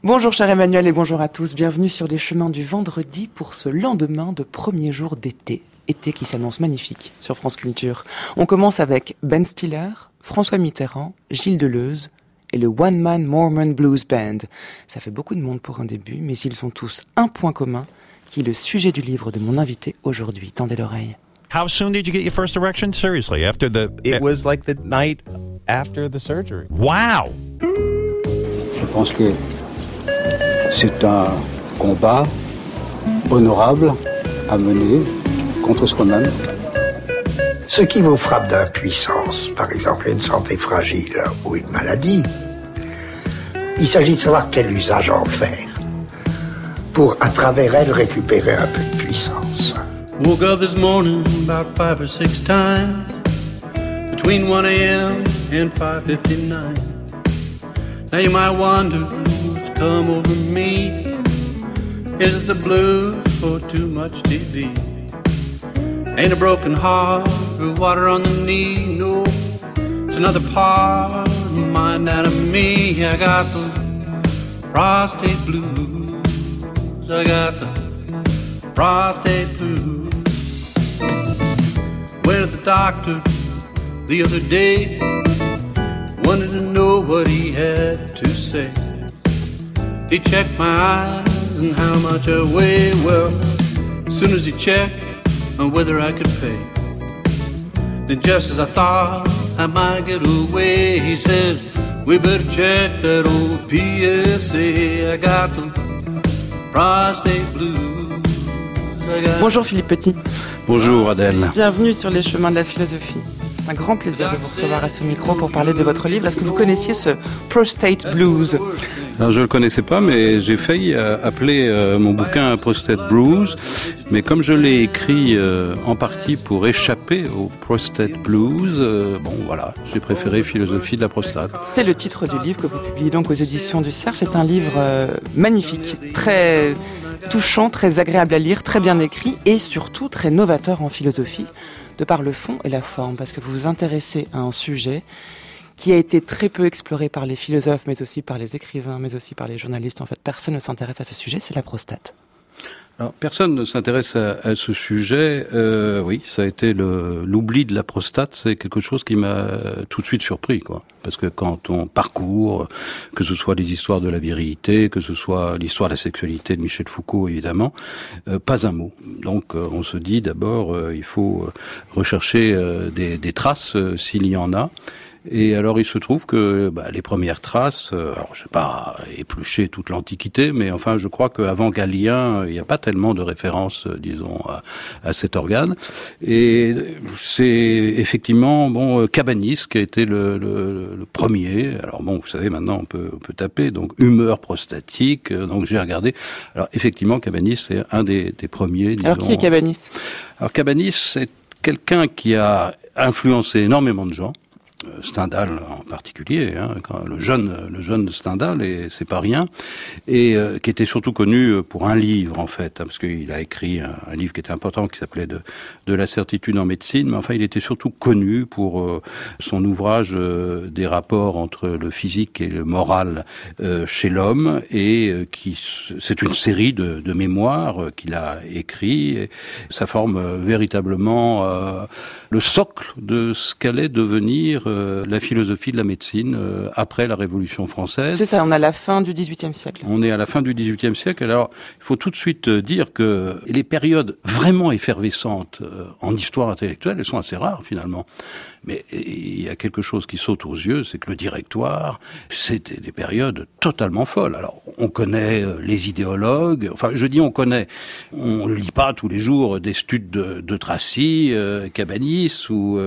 Bonjour cher Emmanuel et bonjour à tous. Bienvenue sur les chemins du vendredi pour ce lendemain de premier jour d'été. Été qui s'annonce magnifique sur France Culture. On commence avec Ben Stiller, François Mitterrand, Gilles Deleuze et le One Man Mormon Blues Band. Ça fait beaucoup de monde pour un début, mais ils ont tous un point commun, qui est le sujet du livre de mon invité aujourd'hui. Tendez l'oreille. How soon did you get your first erection? Seriously, after the... It was like the night after the surgery. Wow! Je pense que c'est un combat honorable à mener contre soi-même. Ce qui vous frappe d'impuissance, par exemple une santé fragile ou une maladie, il s'agit de savoir quel usage en faire pour, à travers elle, récupérer un peu de puissance. Woke up this morning about 5 or 6 times between 1 a.m. and 5:59. Now you might wonder what's come over me. Is it the blues or too much TV? Ain't a broken heart or water on the knee, no. It's another part of my anatomy. I got the prostate blues. I got the prostate blues. Went to the doctor the other day. Wanted to know what he had to say. He checked my eyes and how much I weigh. Well, as soon as he checked on whether I could pay, then just as I thought I might get away, he said, we better check that old PSA. I got the prostate blues. Bonjour Philippe Petit. Bonjour Adèle. Bienvenue sur les chemins de la philosophie. C'est un grand plaisir de vous recevoir à ce micro pour parler de votre livre. Est-ce que vous connaissiez ce Prostate Blues ? Alors je le connaissais pas, mais j'ai failli appeler mon bouquin Prostate Blues, mais comme je l'ai écrit en partie pour échapper au Prostate Blues, bon voilà, j'ai préféré Philosophie de la prostate. C'est le titre du livre que vous publiez donc aux éditions du Cerf. C'est un livre magnifique, très touchant, très agréable à lire, très bien écrit et surtout très novateur en philosophie, de par le fond et la forme, parce que vous vous intéressez à un sujet qui a été très peu exploré par les philosophes, mais aussi par les écrivains, mais aussi par les journalistes. En fait, personne ne s'intéresse à ce sujet, c'est la prostate. Alors, personne ne s'intéresse à ce sujet. Oui, ça a été l'oubli de la prostate. C'est quelque chose qui m'a tout de suite surpris, quoi. Parce que quand on parcourt, que ce soit les histoires de la virilité, que ce soit l'histoire de la sexualité de Michel Foucault, évidemment, pas un mot. Donc, on se dit d'abord, il faut rechercher des traces, s'il y en a. Et alors il se trouve que les premières traces, alors je vais pas éplucher toute l'Antiquité, mais enfin je crois qu'avant Galien, il n'y a pas tellement de références, disons, à cet organe. Et c'est effectivement Cabanis qui a été le premier. Alors bon, vous savez, maintenant on peut taper donc humeur prostatique. Donc j'ai regardé. Alors effectivement, Cabanis c'est un des premiers. Disons. Alors qui est Cabanis ? Alors Cabanis c'est quelqu'un qui a influencé énormément de gens. Stendhal en particulier, le jeune Stendhal, et c'est pas rien, et qui était surtout connu pour un livre en fait, parce qu'il a écrit un livre qui était important, qui s'appelait de la certitude en médecine, mais enfin il était surtout connu pour son ouvrage des rapports entre le physique et le moral chez l'homme, et c'est une série de mémoires qu'il a écrit, et ça forme véritablement le socle de ce qu'allait devenir la philosophie de la médecine après la Révolution française. C'est ça, on est à la fin du XVIIIe siècle. On est à la fin du XVIIIe siècle. Alors, il faut tout de suite dire que les périodes vraiment effervescentes en histoire intellectuelle, elles sont assez rares finalement. Mais il y a quelque chose qui saute aux yeux, c'est que le Directoire, c'était des périodes totalement folles. Alors, on connaît les idéologues, enfin, je dis on connaît, on lit pas tous les jours des studes de Tracy, Cabanis, ou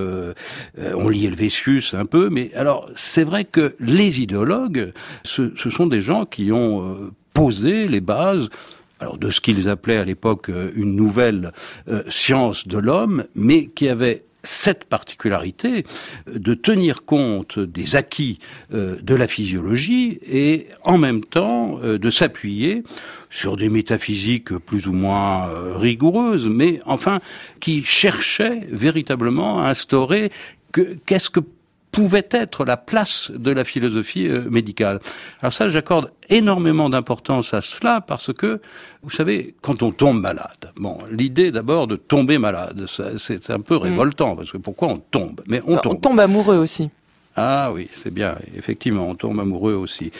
on lit Helvétius un peu, mais alors, c'est vrai que les idéologues, ce sont des gens qui ont posé les bases de ce qu'ils appelaient à l'époque une nouvelle science de l'homme, mais qui avait cette particularité de tenir compte des acquis de la physiologie et en même temps de s'appuyer sur des métaphysiques plus ou moins rigoureuses, mais enfin qui cherchaient véritablement à instaurer qu'est-ce que pouvait être la place de la philosophie médicale. Alors ça, j'accorde énormément d'importance à cela parce que, vous savez, quand on tombe malade, bon, l'idée d'abord de tomber malade, c'est un peu révoltant, parce que pourquoi on tombe? Mais on tombe. On tombe amoureux aussi. Ah oui, c'est bien, effectivement, on tombe amoureux aussi.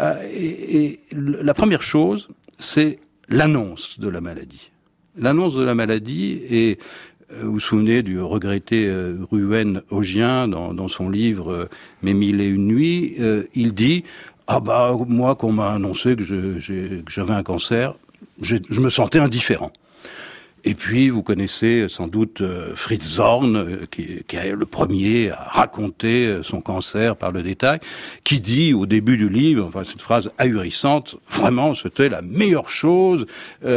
Et la première chose, c'est l'annonce de la maladie. L'annonce de la maladie, et vous vous souvenez du regretté Ruben Augien dans son livre Mes 1001 nuits, il dit « Ah bah, moi, qu'on m'a annoncé que j'avais un cancer, je me sentais indifférent ». Et puis, vous connaissez sans doute Fritz Zorn, qui est le premier à raconter son cancer par le détail, qui dit au début du livre, enfin cette phrase ahurissante, vraiment c'était la meilleure chose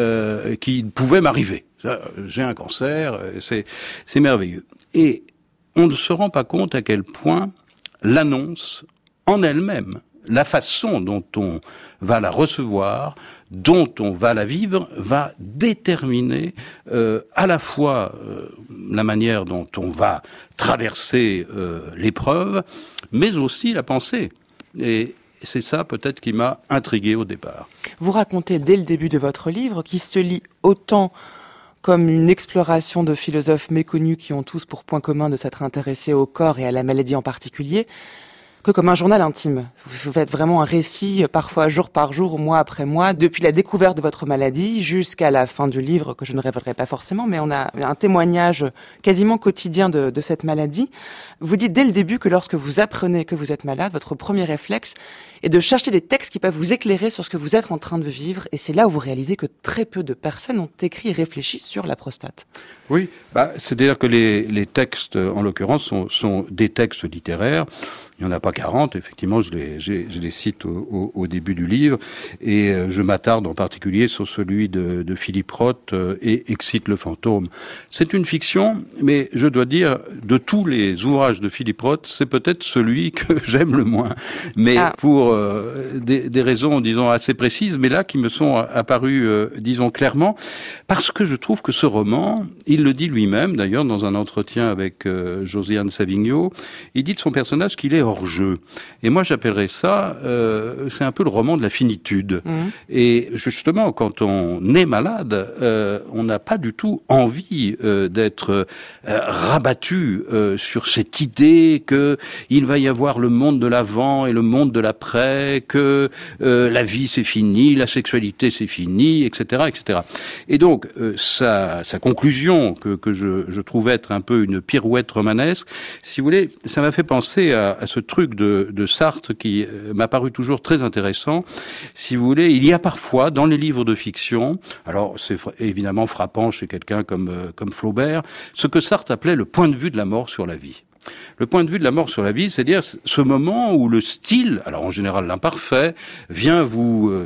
qui pouvait m'arriver. J'ai un cancer, c'est merveilleux. Et on ne se rend pas compte à quel point l'annonce en elle-même, la façon dont on va la recevoir, dont on va la vivre, va déterminer à la fois la manière dont on va traverser l'épreuve, mais aussi la pensée. Et c'est ça peut-être qui m'a intrigué au départ. Vous racontez dès le début de votre livre, qui se lit autant comme une exploration de philosophes méconnus qui ont tous pour point commun de s'être intéressés au corps et à la maladie en particulier, que comme un journal intime. Vous faites vraiment un récit, parfois jour par jour, mois après mois, depuis la découverte de votre maladie jusqu'à la fin du livre, que je ne révélerai pas forcément, mais on a un témoignage quasiment quotidien de cette maladie. Vous dites dès le début que lorsque vous apprenez que vous êtes malade, votre premier réflexe est de chercher des textes qui peuvent vous éclairer sur ce que vous êtes en train de vivre, et c'est là où vous réalisez que très peu de personnes ont écrit et réfléchi sur la prostate. Oui, c'est-à-dire que les textes, en l'occurrence, sont des textes littéraires. Il n'y en a pas 40, effectivement, je les cite au début du livre, et je m'attarde en particulier sur celui de Philippe Roth et Excite le fantôme. C'est une fiction, mais je dois dire, de tous les ouvrages de Philippe Roth, c'est peut-être celui que j'aime le moins. Mais pour des raisons, disons, assez précises, mais là, qui me sont apparues, disons, clairement, parce que je trouve que ce roman, il le dit lui-même, d'ailleurs, dans un entretien avec Josiane Savigno, il dit de son personnage qu'il est hors jeu. Et moi, j'appellerais ça, c'est un peu le roman de la finitude. Et justement, quand on est malade, on n'a pas du tout envie d'être rabattu sur cette idée que il va y avoir le monde de l'avant et le monde de l'après, que la vie c'est fini, la sexualité c'est fini, etc., etc. Et donc, sa conclusion, que je trouve être un peu une pirouette romanesque, si vous voulez, ça m'a fait penser à ce truc de Sartre qui m'a paru toujours très intéressant. Si vous voulez, il y a parfois dans les livres de fiction, alors c'est évidemment frappant chez quelqu'un comme Flaubert, ce que Sartre appelait le point de vue de la mort sur la vie. Le point de vue de la mort sur la vie, c'est-à-dire ce moment où le style, alors en général l'imparfait, vient vous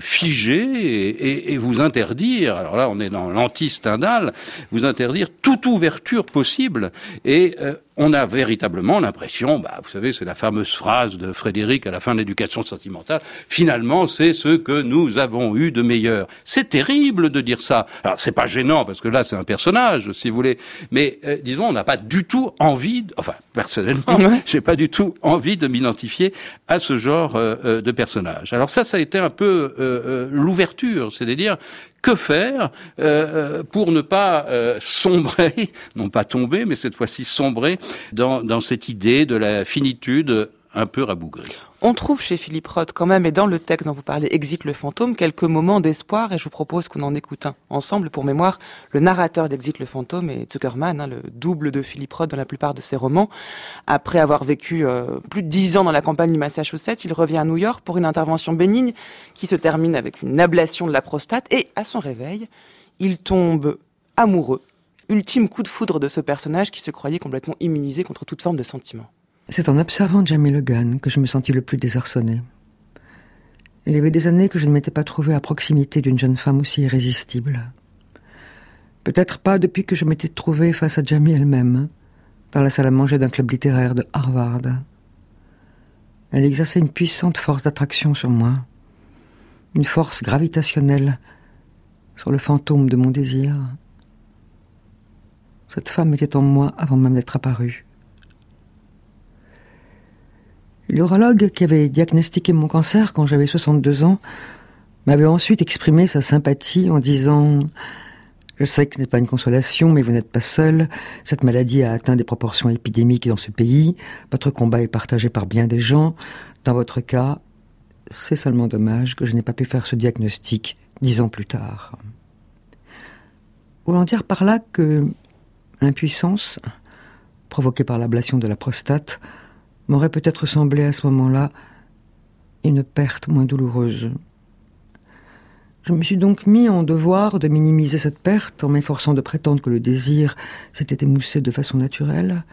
figer et vous interdire, alors là on est dans l'anti-Stendhal, vous interdire toute ouverture possible, et on a véritablement l'impression, vous savez, c'est la fameuse phrase de Frédéric à la fin de l'Éducation sentimentale, finalement c'est ce que nous avons eu de meilleur. C'est terrible de dire ça. Alors c'est pas gênant, parce que là c'est un personnage, si vous voulez, mais disons, on n'a pas du tout envie, personnellement, j'ai pas du tout envie de m'identifier à ce genre de personnage. Alors ça a été un peu l'ouverture, c'est-à-dire que faire pour ne pas sombrer, non pas tomber, mais cette fois-ci sombrer dans cette idée de la finitude un peu rabougrie. On trouve chez Philippe Roth quand même, et dans le texte dont vous parlez, Exit le fantôme, quelques moments d'espoir, et je vous propose qu'on en écoute un ensemble. Pour mémoire, le narrateur d'Exit le fantôme est Zuckerman, le double de Philippe Roth dans la plupart de ses romans. Après avoir vécu plus de 10 ans dans la campagne du Massachusetts, il revient à New York pour une intervention bénigne qui se termine avec une ablation de la prostate, et à son réveil, il tombe amoureux. Ultime coup de foudre de ce personnage qui se croyait complètement immunisé contre toute forme de sentiment. C'est en observant Jamie Logan que je me sentis le plus désarçonné. Il y avait des années que je ne m'étais pas trouvé à proximité d'une jeune femme aussi irrésistible. Peut-être pas depuis que je m'étais trouvé face à Jamie elle-même, dans la salle à manger d'un club littéraire de Harvard. Elle exerçait une puissante force d'attraction sur moi, une force gravitationnelle sur le fantôme de mon désir. Cette femme était en moi avant même d'être apparue. L'urologue qui avait diagnostiqué mon cancer quand j'avais 62 ans m'avait ensuite exprimé sa sympathie en disant « Je sais que ce n'est pas une consolation, mais vous n'êtes pas seul. Cette maladie a atteint des proportions épidémiques dans ce pays. Votre combat est partagé par bien des gens. Dans votre cas, c'est seulement dommage que je n'ai pas pu faire ce diagnostic 10 ans plus tard. » Voulant dire par là que l'impuissance, provoquée par l'ablation de la prostate, m'aurait peut-être semblé à ce moment-là une perte moins douloureuse. Je me suis donc mis en devoir de minimiser cette perte en m'efforçant de prétendre que le désir s'était émoussé de façon naturelle,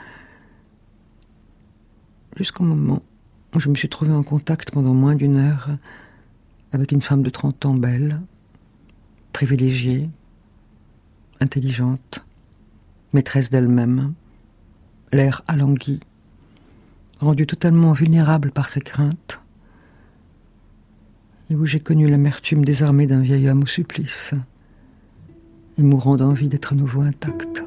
jusqu'au moment où je me suis trouvé en contact pendant moins d'1 heure avec une femme de 30 ans belle, privilégiée, intelligente, maîtresse d'elle-même, l'air alangui, rendue totalement vulnérable par ses craintes, et où j'ai connu l'amertume désarmée d'un vieil homme au supplice, et mourant d'envie d'être à nouveau intact.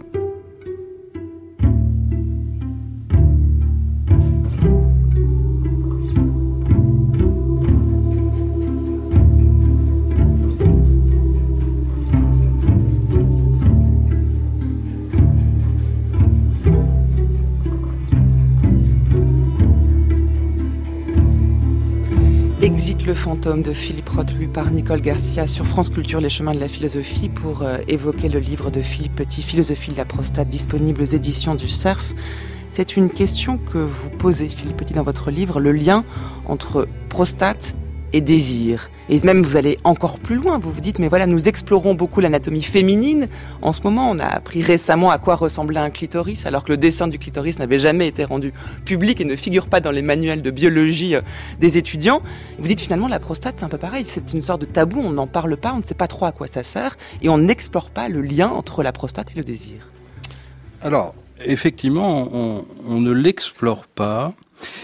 Exit le fantôme de Philippe Roth, lu par Nicole Garcia sur France Culture, les chemins de la philosophie, pour évoquer le livre de Philippe Petit, Philosophie de la prostate, disponible aux éditions du Cerf. C'est une question que vous posez, Philippe Petit, dans votre livre, le lien entre prostate et désir. Et même vous allez encore plus loin, vous vous dites, mais voilà, nous explorons beaucoup l'anatomie féminine. En ce moment, on a appris récemment à quoi ressemblait un clitoris, alors que le dessin du clitoris n'avait jamais été rendu public et ne figure pas dans les manuels de biologie des étudiants. Vous dites finalement, la prostate, c'est un peu pareil, c'est une sorte de tabou, on n'en parle pas, on ne sait pas trop à quoi ça sert, et on n'explore pas le lien entre la prostate et le désir. Alors, effectivement, on ne l'explore pas.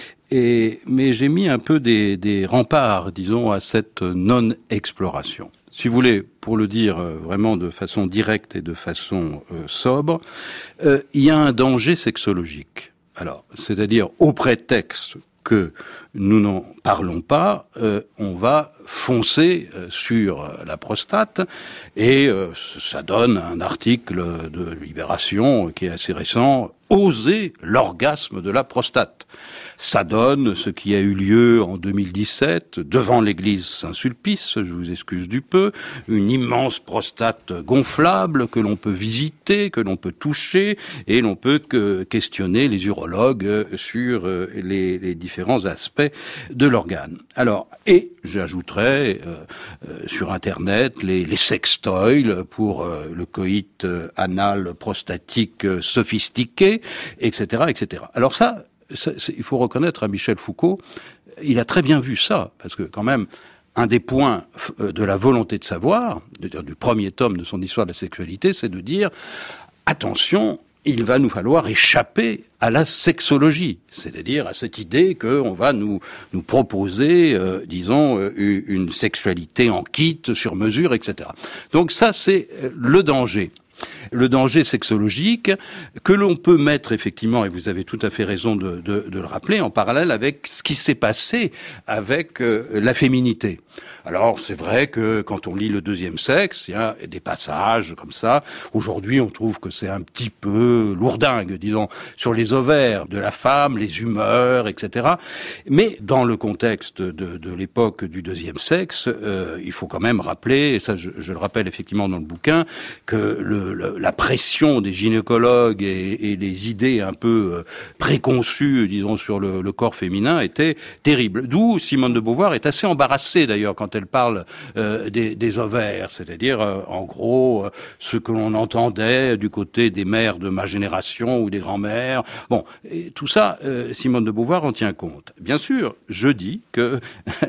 Mais j'ai mis un peu des remparts, disons, à cette non-exploration. Si vous voulez, pour le dire vraiment de façon directe et de façon sobre, il y a un danger sexologique. Alors, c'est-à-dire, au prétexte que nous n'en parlons pas, on va foncer sur la prostate et ça donne un article de Libération qui est assez récent, « Oser l'orgasme de la prostate ». Ça donne ce qui a eu lieu en 2017 devant l'église Saint-Sulpice, je vous excuse du peu, une immense prostate gonflable que l'on peut visiter, que l'on peut toucher, et l'on peut questionner les urologues sur les différents aspects de l'organe. Alors, et j'ajouterais sur Internet les sextoys pour le coït anal prostatique sophistiqué, etc., etc. Alors ça, il faut reconnaître à Michel Foucault, il a très bien vu ça, parce que quand même, un des points de la volonté de savoir, du premier tome de son histoire de la sexualité, c'est de dire, attention, il va nous falloir échapper à la sexologie, c'est-à-dire à cette idée qu'on va nous proposer, disons, une sexualité en kit, sur mesure, etc. Donc ça, c'est le danger. Le danger sexologique que l'on peut mettre effectivement, et vous avez tout à fait raison de le rappeler, en parallèle avec ce qui s'est passé avec la féminité. Alors c'est vrai que quand on lit le Deuxième Sexe, il y a des passages comme ça. Aujourd'hui, on trouve que c'est un petit peu lourdingue, disons, sur les ovaires de la femme, les humeurs, etc. Mais dans le contexte de l'époque du Deuxième Sexe, il faut quand même rappeler, et ça je le rappelle effectivement dans le bouquin, que la pression des gynécologues et les idées un peu préconçues, disons, sur le corps féminin étaient terribles. D'où Simone de Beauvoir est assez embarrassée d'ailleurs quand elle parle des ovaires, c'est-à-dire en gros ce que l'on entendait du côté des mères de ma génération ou des grands-mères. Bon, et tout ça, Simone de Beauvoir en tient compte. Bien sûr, je dis que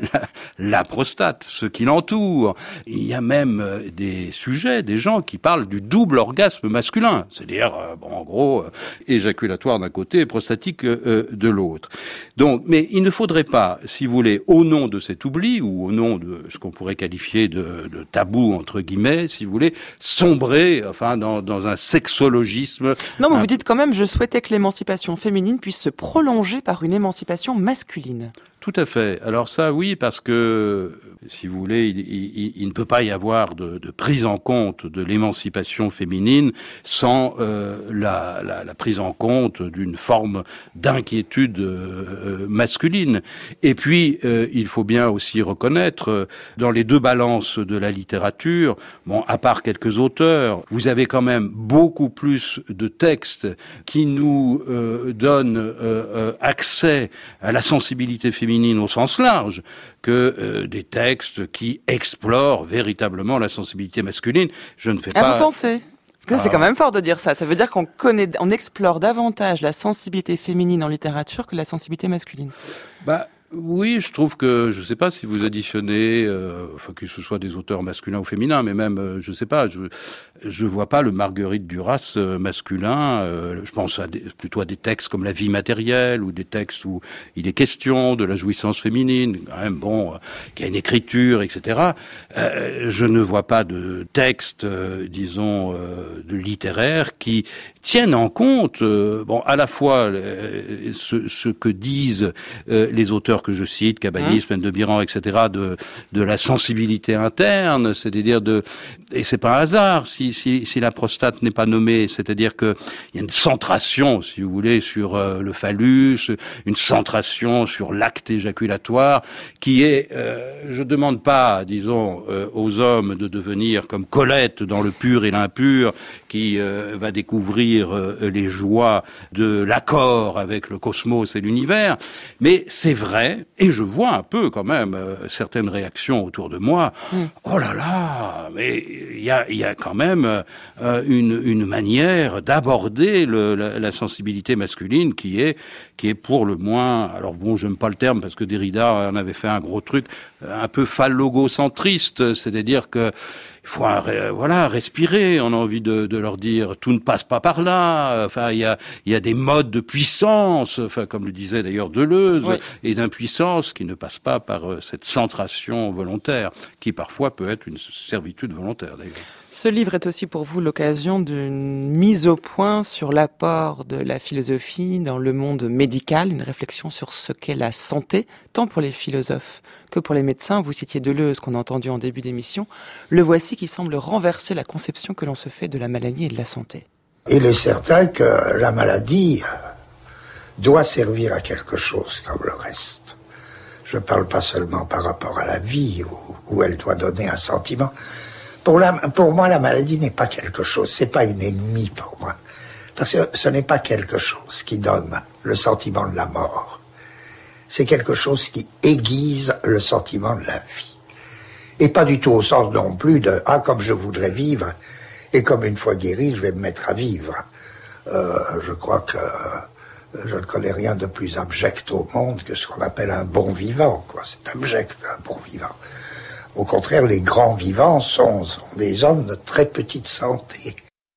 la prostate, ce qui l'entoure, il y a même des sujets, des gens qui parlent du double double orgasme masculin, c'est-à-dire, en gros, éjaculatoire d'un côté et prostatique de l'autre. Donc, mais il ne faudrait pas, si vous voulez, au nom de cet oubli, ou au nom de ce qu'on pourrait qualifier de tabou, entre guillemets, si vous voulez, sombrer, enfin, dans un sexologisme. Non, mais vous dites quand même, je souhaitais que l'émancipation féminine puisse se prolonger par une émancipation masculine. Tout à fait. Alors ça, oui, parce que, si vous voulez, il ne peut pas y avoir de prise en compte de l'émancipation féminine sans la prise en compte d'une forme d'inquiétude masculine. Et puis, il faut bien aussi reconnaître, dans les deux balances de la littérature, bon, à part quelques auteurs, vous avez quand même beaucoup plus de textes qui nous donnent accès à la sensibilité féminine au sens large que des textes qui explorent véritablement la sensibilité masculine. Je ne fais pas... Vous pensez ? Parce que c'est quand même fort de dire ça. Ça veut dire on explore davantage la sensibilité féminine en littérature que la sensibilité masculine. Oui, je trouve que, je sais pas si vous additionnez, que ce soit des auteurs masculins ou féminins, mais même, je sais pas, je vois pas le Marguerite Duras masculin. Je pense plutôt à des textes comme La vie matérielle, ou des textes où il est question de la jouissance féminine, quand même, qui a une écriture, etc. Je ne vois pas de textes, disons, de littéraires qui tiennent en compte, à la fois ce que disent les auteurs que je cite, Cabanis, Peine de Biran, etc., de la sensibilité interne, c'est-à-dire et c'est pas un hasard si la prostate n'est pas nommée, c'est-à-dire que il y a une centration, si vous voulez, sur le phallus, une centration sur l'acte éjaculatoire, qui est, je demande pas, disons, aux hommes de devenir comme Colette dans le pur et l'impur, qui va découvrir les joies de l'accord avec le cosmos et l'univers, mais c'est vrai. Et je vois un peu quand même certaines réactions autour de moi. Oh là là, mais il y a quand même une manière d'aborder la sensibilité masculine qui est pour le moins, alors j'aime pas le terme parce que Derrida en avait fait un gros truc un peu phallogocentriste, c'est-à-dire que il faut respirer. On a envie de leur dire tout ne passe pas par là. Enfin, il y a des modes de puissance, enfin comme le disait d'ailleurs Deleuze, oui, et d'impuissance qui ne passent pas par cette centration volontaire, qui parfois peut être une servitude volontaire d'ailleurs. Ce livre est aussi pour vous l'occasion d'une mise au point sur l'apport de la philosophie dans le monde médical, une réflexion sur ce qu'est la santé, tant pour les philosophes que pour les médecins. Vous citiez Deleuze, qu'on a entendu en début d'émission. Le voici qui semble renverser la conception que l'on se fait de la maladie et de la santé. Il est certain que la maladie doit servir à quelque chose comme le reste. Je ne parle pas seulement par rapport à la vie, où elle doit donner un sentiment. Pour moi, la maladie n'est pas quelque chose, c'est pas une ennemie pour moi. Parce que ce n'est pas quelque chose qui donne le sentiment de la mort. C'est quelque chose qui aiguise le sentiment de la vie. Et pas du tout au sens non plus de « Ah, comme je voudrais vivre, et comme une fois guéri, je vais me mettre à vivre ». Je crois que je ne connais rien de plus abject au monde que ce qu'on appelle un bon vivant, quoi. C'est abject, un bon vivant. Au contraire, les grands vivants sont des hommes de très petite santé.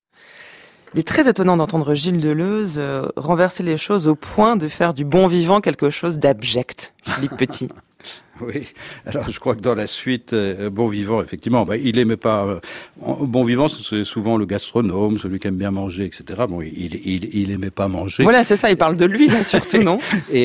Il est très étonnant d'entendre Gilles Deleuze renverser les choses au point de faire du bon vivant quelque chose d'abject, Philippe Petit. Oui, alors je crois que dans la suite, bon vivant, effectivement, il aimait pas... bon vivant, c'est souvent le gastronome, celui qui aime bien manger, etc. Il aimait pas manger. Voilà, c'est ça, il parle de lui, là, surtout, non?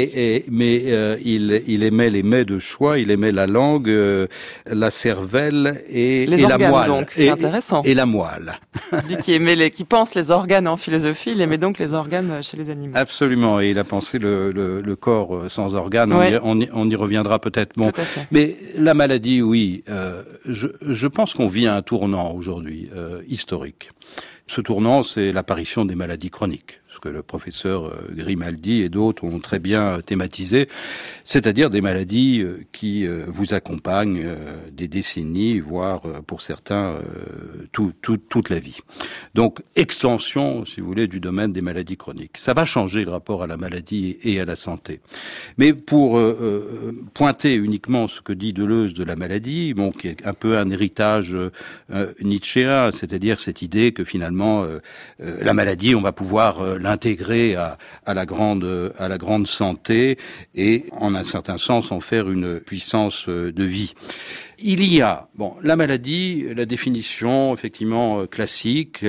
Mais il aimait les mets de choix, il aimait la langue, la cervelle et organes, la moelle. Donc, c'est intéressant. Et la moelle. Lui qui pense les organes en philosophie, il aimait donc les organes chez les animaux. Absolument, et il a pensé le corps sans organes, ouais. On y reviendra peut-être. Bon, mais la maladie, oui, je pense qu'on vit un tournant aujourd'hui historique. Ce tournant, c'est l'apparition des maladies chroniques. ce que le professeur Grimaldi et d'autres ont très bien thématisé, c'est-à-dire des maladies qui vous accompagnent des décennies, voire pour certains toute la vie. Donc extension, si vous voulez, du domaine des maladies chroniques. Ça va changer le rapport à la maladie et à la santé. Mais pour pointer uniquement ce que dit Deleuze de la maladie, bon, qui est un peu un héritage nietzschéen, c'est-à-dire cette idée que finalement la maladie, on va pouvoir l'intégrer à la grande santé et en un certain sens en faire une puissance de vie. Il y a, la maladie, la définition effectivement classique,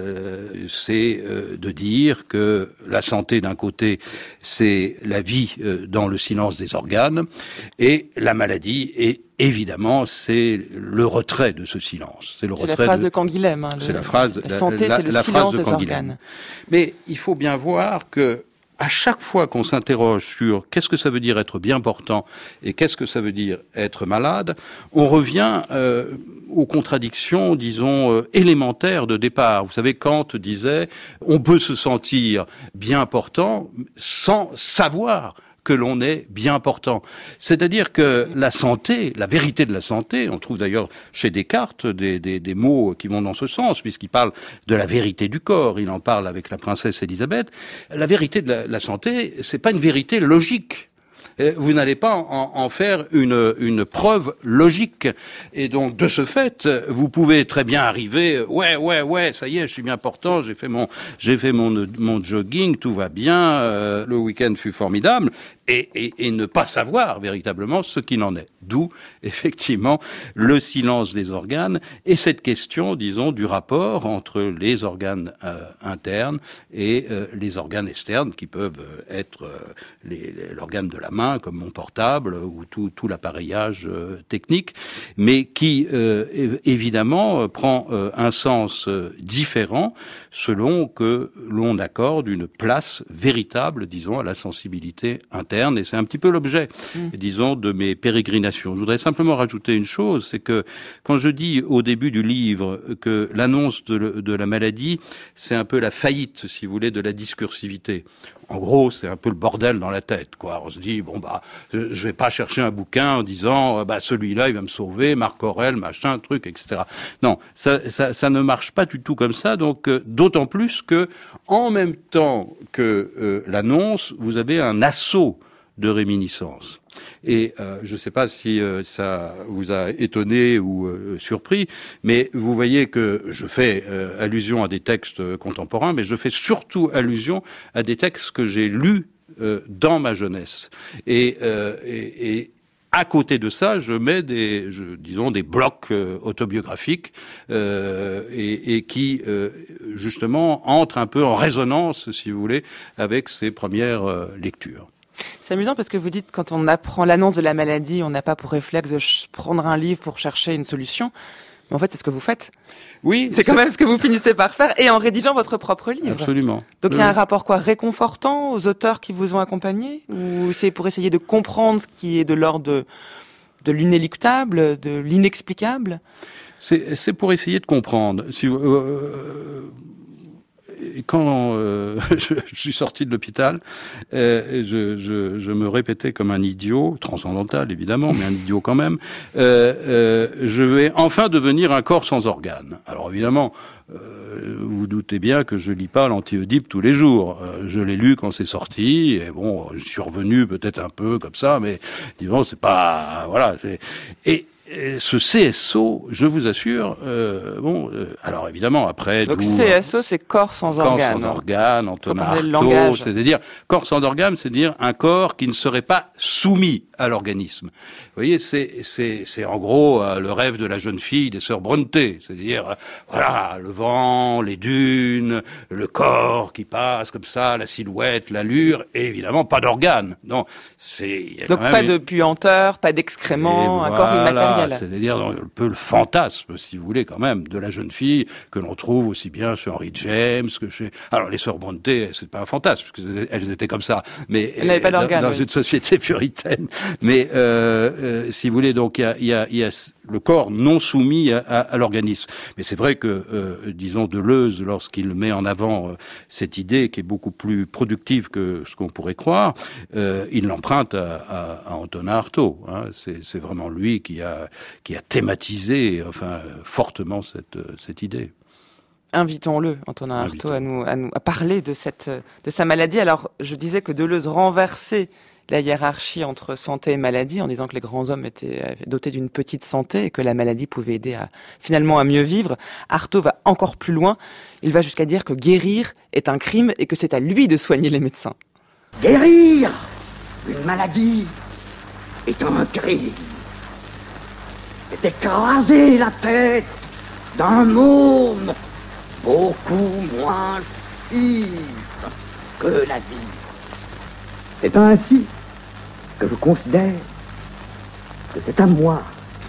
c'est de dire que la santé d'un côté, c'est la vie dans le silence des organes, et la maladie est évidemment, c'est le retrait de ce silence. C'est la phrase de Canguilhem. C'est la phrase. La santé, c'est le silence des organes. Mais il faut bien voir que à chaque fois qu'on s'interroge sur qu'est-ce que ça veut dire être bien portant et qu'est-ce que ça veut dire être malade, on revient aux contradictions, disons, élémentaires de départ. Vous savez, Kant disait « on peut se sentir bien portant sans savoir » que l'on est bien portant. C'est-à-dire que la santé, la vérité de la santé, on trouve d'ailleurs chez Descartes des mots qui vont dans ce sens, puisqu'il parle de la vérité du corps, il en parle avec la princesse Élisabeth. La vérité de la santé, c'est pas une vérité logique. Vous n'allez pas en faire une preuve logique. Et donc, de ce fait, vous pouvez très bien arriver, ouais, ça y est, je suis bien portant, j'ai fait mon jogging, tout va bien, le week-end fut formidable, et ne pas savoir véritablement ce qu'il en est. D'où, effectivement, le silence des organes et cette question, disons, du rapport entre les organes internes et les organes externes qui peuvent être l'organe de la main, comme mon portable, ou tout l'appareillage technique, mais qui, évidemment, prend un sens différent selon que l'on accorde une place véritable, disons, à la sensibilité interne. Et c'est un petit peu l'objet, disons, de mes pérégrinations. Je voudrais simplement rajouter une chose, c'est que quand je dis au début du livre que l'annonce de la maladie, c'est un peu la faillite, si vous voulez, de la discursivité. En gros, c'est un peu le bordel dans la tête, quoi. On se dit, je vais pas chercher un bouquin en disant, celui-là, il va me sauver, Marc Aurèle, machin, truc, etc. Non, ça ne marche pas du tout comme ça. Donc, d'autant plus que, en même temps que l'annonce, vous avez un assaut de réminiscence. Et je ne sais pas si ça vous a étonné ou surpris, mais vous voyez que je fais allusion à des textes contemporains, mais je fais surtout allusion à des textes que j'ai lus dans ma jeunesse. Et à côté de ça, je mets des blocs autobiographiques et qui justement entrent un peu en résonance, si vous voulez, avec ces premières lectures. C'est amusant parce que vous dites quand on apprend l'annonce de la maladie, on n'a pas pour réflexe de prendre un livre pour chercher une solution. Mais en fait, c'est ce que vous faites. Oui. C'est quand même ce que vous finissez par faire et en rédigeant votre propre livre. Absolument. Donc il y a un rapport réconfortant aux auteurs qui vous ont accompagné, ou c'est pour essayer de comprendre ce qui est de l'ordre de l'inéluctable, de l'inexplicable? C'est pour essayer de comprendre. Si quand je suis sorti de l'hôpital, je me répétais comme un idiot, transcendantal évidemment, mais un idiot quand même, je vais enfin devenir un corps sans organes. Alors évidemment, vous doutez bien que je lis pas l'Anti-Oedipe tous les jours. Je l'ai lu quand c'est sorti, et je suis revenu peut-être un peu comme ça, mais disons, c'est pas... Voilà, et ce CSO, je vous assure, alors évidemment après... Donc CSO, c'est corps sans organes. Corps sans organes, Antonin Artaud, c'est-à-dire corps sans organes, c'est-à-dire un corps qui ne serait pas soumis à l'organisme. Vous voyez, c'est en gros le rêve de la jeune fille des sœurs Brontë, c'est-à-dire voilà, le vent, les dunes, le corps qui passe comme ça, la silhouette, l'allure, et évidemment pas d'organes. Donc pas de puanteur, pas d'excréments, un corps immatériel. matériel. C'est-à-dire un peu le fantasme, si vous voulez, quand même, de la jeune fille que l'on trouve aussi bien chez Henry James que chez... Alors, les sœurs Brontë, c'est pas un fantasme, parce qu'elles étaient comme ça, mais elles n'avaient pas d'organes, dans une société puritaine. Mais si vous voulez, donc il y a le corps non soumis à l'organisme. Mais c'est vrai que, disons, Deleuze, lorsqu'il met en avant cette idée qui est beaucoup plus productive que ce qu'on pourrait croire, il l'emprunte à Antonin Artaud. Hein. C'est vraiment lui qui a thématisé, enfin, fortement cette idée. Invitons-le, Antonin Artaud, à parler de sa maladie. Alors, je disais que Deleuze renversait la hiérarchie entre santé et maladie en disant que les grands hommes étaient dotés d'une petite santé et que la maladie pouvait aider finalement à mieux vivre. Artaud va encore plus loin. Il va jusqu'à dire que guérir est un crime et que c'est à lui de soigner les médecins. Guérir une maladie est un crime. C'est écraser la tête d'un monde beaucoup moins pire que la vie. C'est ainsi que je considère que c'est à moi,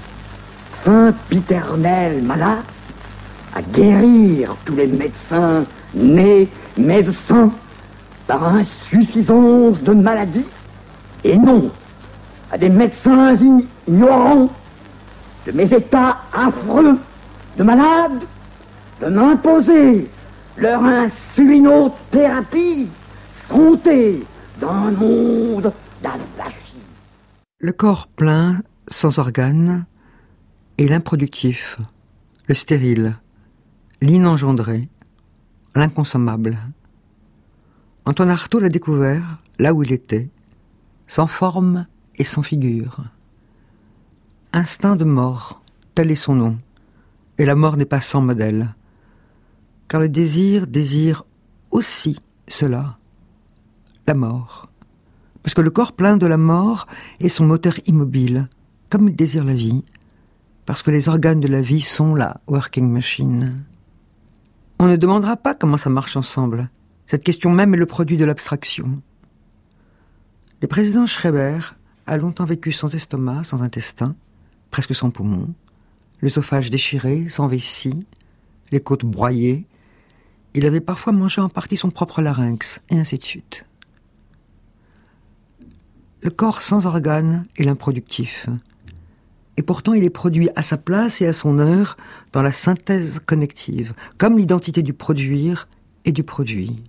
sempiternel malade, à guérir tous les médecins nés médecins par insuffisance de maladie, et non à des médecins ignorants de mes états affreux de malade, de m'imposer leur insulinothérapie santé d'un monde d'avachis. Le corps plein, sans organes, est l'improductif, le stérile, l'inengendré, l'inconsommable. Antonin Artaud l'a découvert là où il était, sans forme et sans figure. Instinct de mort, tel est son nom, et la mort n'est pas sans modèle, car le désir désire aussi cela, la mort. Parce que le corps plein de la mort est son moteur immobile, comme il désire la vie, parce que les organes de la vie sont la working machine. On ne demandera pas comment ça marche ensemble. Cette question même est le produit de l'abstraction. Le président Schreiber a longtemps vécu sans estomac, sans intestin, presque sans poumon, l'œsophage déchiré, sans vessie, les côtes broyées. Il avait parfois mangé en partie son propre larynx, et ainsi de suite. Le corps sans organes est l'improductif. Et pourtant, il est produit à sa place et à son heure dans la synthèse connective, comme l'identité du produire et du produit.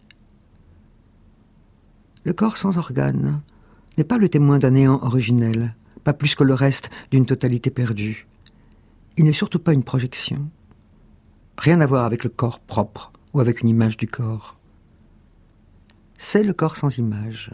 Le corps sans organes n'est pas le témoin d'un néant originel, pas plus que le reste d'une totalité perdue. Il n'est surtout pas une projection. Rien à voir avec le corps propre ou avec une image du corps. C'est le corps sans image.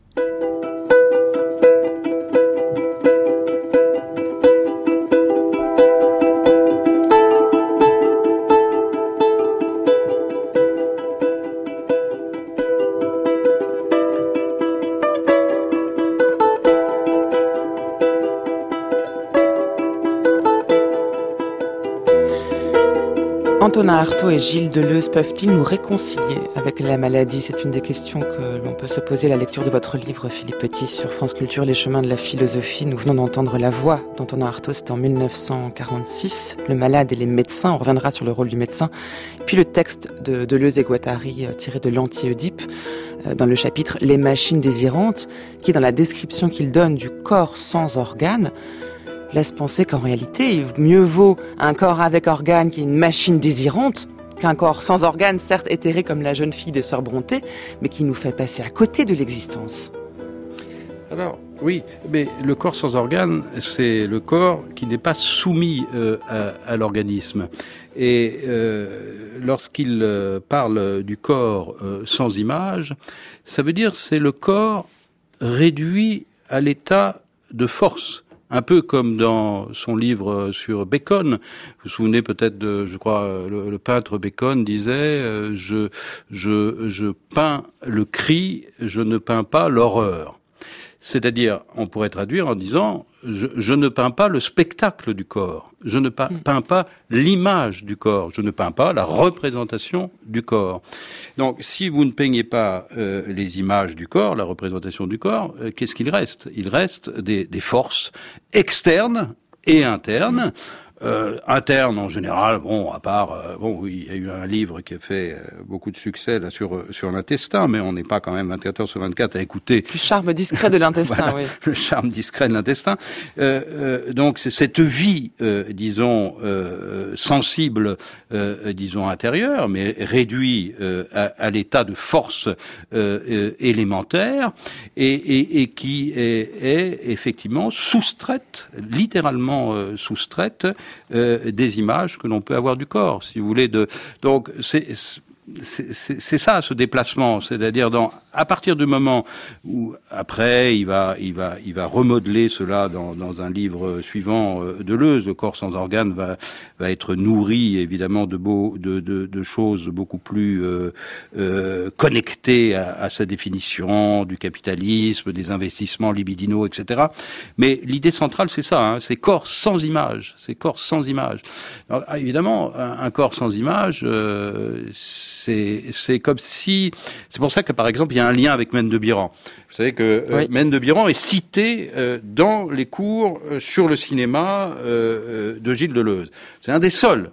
Antonin Artaud et Gilles Deleuze peuvent-ils nous réconcilier avec la maladie? C'est une des questions que l'on peut se poser à la lecture de votre livre, Philippe Petit, sur France Culture, Les chemins de la philosophie. Nous venons d'entendre la voix d'Antonin Artaud, c'était en 1946, Le malade et les médecins, on reviendra sur le rôle du médecin. Puis le texte de Deleuze et Guattari, tiré de l'Anti-Oedipe, dans le chapitre Les machines désirantes, qui, dans la description qu'il donne du corps sans organes, laisse penser qu'en réalité, mieux vaut un corps avec organes qui est une machine désirante qu'un corps sans organes, certes éthéré comme la jeune fille des sœurs Brontë, mais qui nous fait passer à côté de l'existence. Alors, oui, mais le corps sans organes, c'est le corps qui n'est pas soumis à l'organisme. Et lorsqu'il parle du corps sans image, ça veut dire c'est le corps réduit à l'état de force. Un peu comme dans son livre sur Bacon. Vous vous souvenez peut-être de, je crois, le peintre Bacon disait je peins le cri, je ne peins pas l'horreur. C'est-à-dire, on pourrait traduire en disant je ne peins pas le spectacle du corps, je ne peins pas l'image du corps, je ne peins pas la représentation du corps. Donc, si vous ne peignez pas les images du corps, la représentation du corps, qu'est-ce qu'il reste? Il reste des forces externes et interne. Interne en général, à part, oui, il y a eu un livre qui a fait beaucoup de succès là sur l'intestin, mais on n'est pas quand même 24 heures sur 24 à écouter. Le charme discret de l'intestin, voilà, oui. Le charme discret de l'intestin. Donc c'est cette vie, disons, sensible, disons intérieure, mais réduit à l'état de force élémentaire, et qui est effectivement soustraite, littéralement soustraite des images que l'on peut avoir du corps, si vous voulez. Donc c'est ça, ce déplacement, c'est-à-dire à partir du moment où après il va remodeler cela dans un livre suivant, Deleuze, le corps sans organes va être nourri évidemment de choses beaucoup plus connectées à sa définition du capitalisme, des investissements libidinaux, etc. Mais l'idée centrale, c'est ça, c'est corps sans image, c'est corps sans image. Alors, évidemment, un corps sans image, c'est comme si... C'est pour ça que, par exemple, il y a un lien avec Maine de Biran. Vous savez que oui. Maine de Biran est cité dans les cours sur le cinéma de Gilles Deleuze. C'est un des seuls.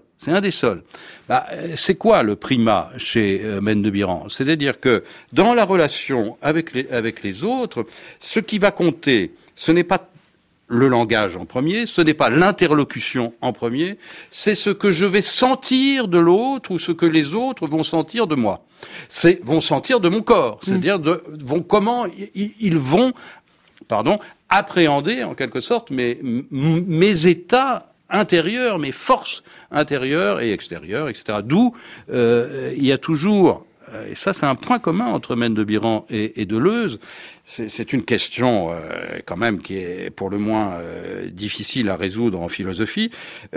C'est quoi le primat chez Maine de Biran? C'est-à-dire que dans la relation avec les autres, ce qui va compter, ce n'est pas le langage en premier, ce n'est pas l'interlocution en premier, c'est ce que je vais sentir de l'autre ou ce que les autres vont sentir de moi. Vont sentir de mon corps, c'est-à-dire comment ils vont, appréhender en quelque sorte mes états intérieurs, mes forces intérieures et extérieures, etc. D'où il y a toujours, et ça c'est un point commun entre Maine de Biran et Deleuze. C'est une question quand même qui est pour le moins difficile à résoudre en philosophie,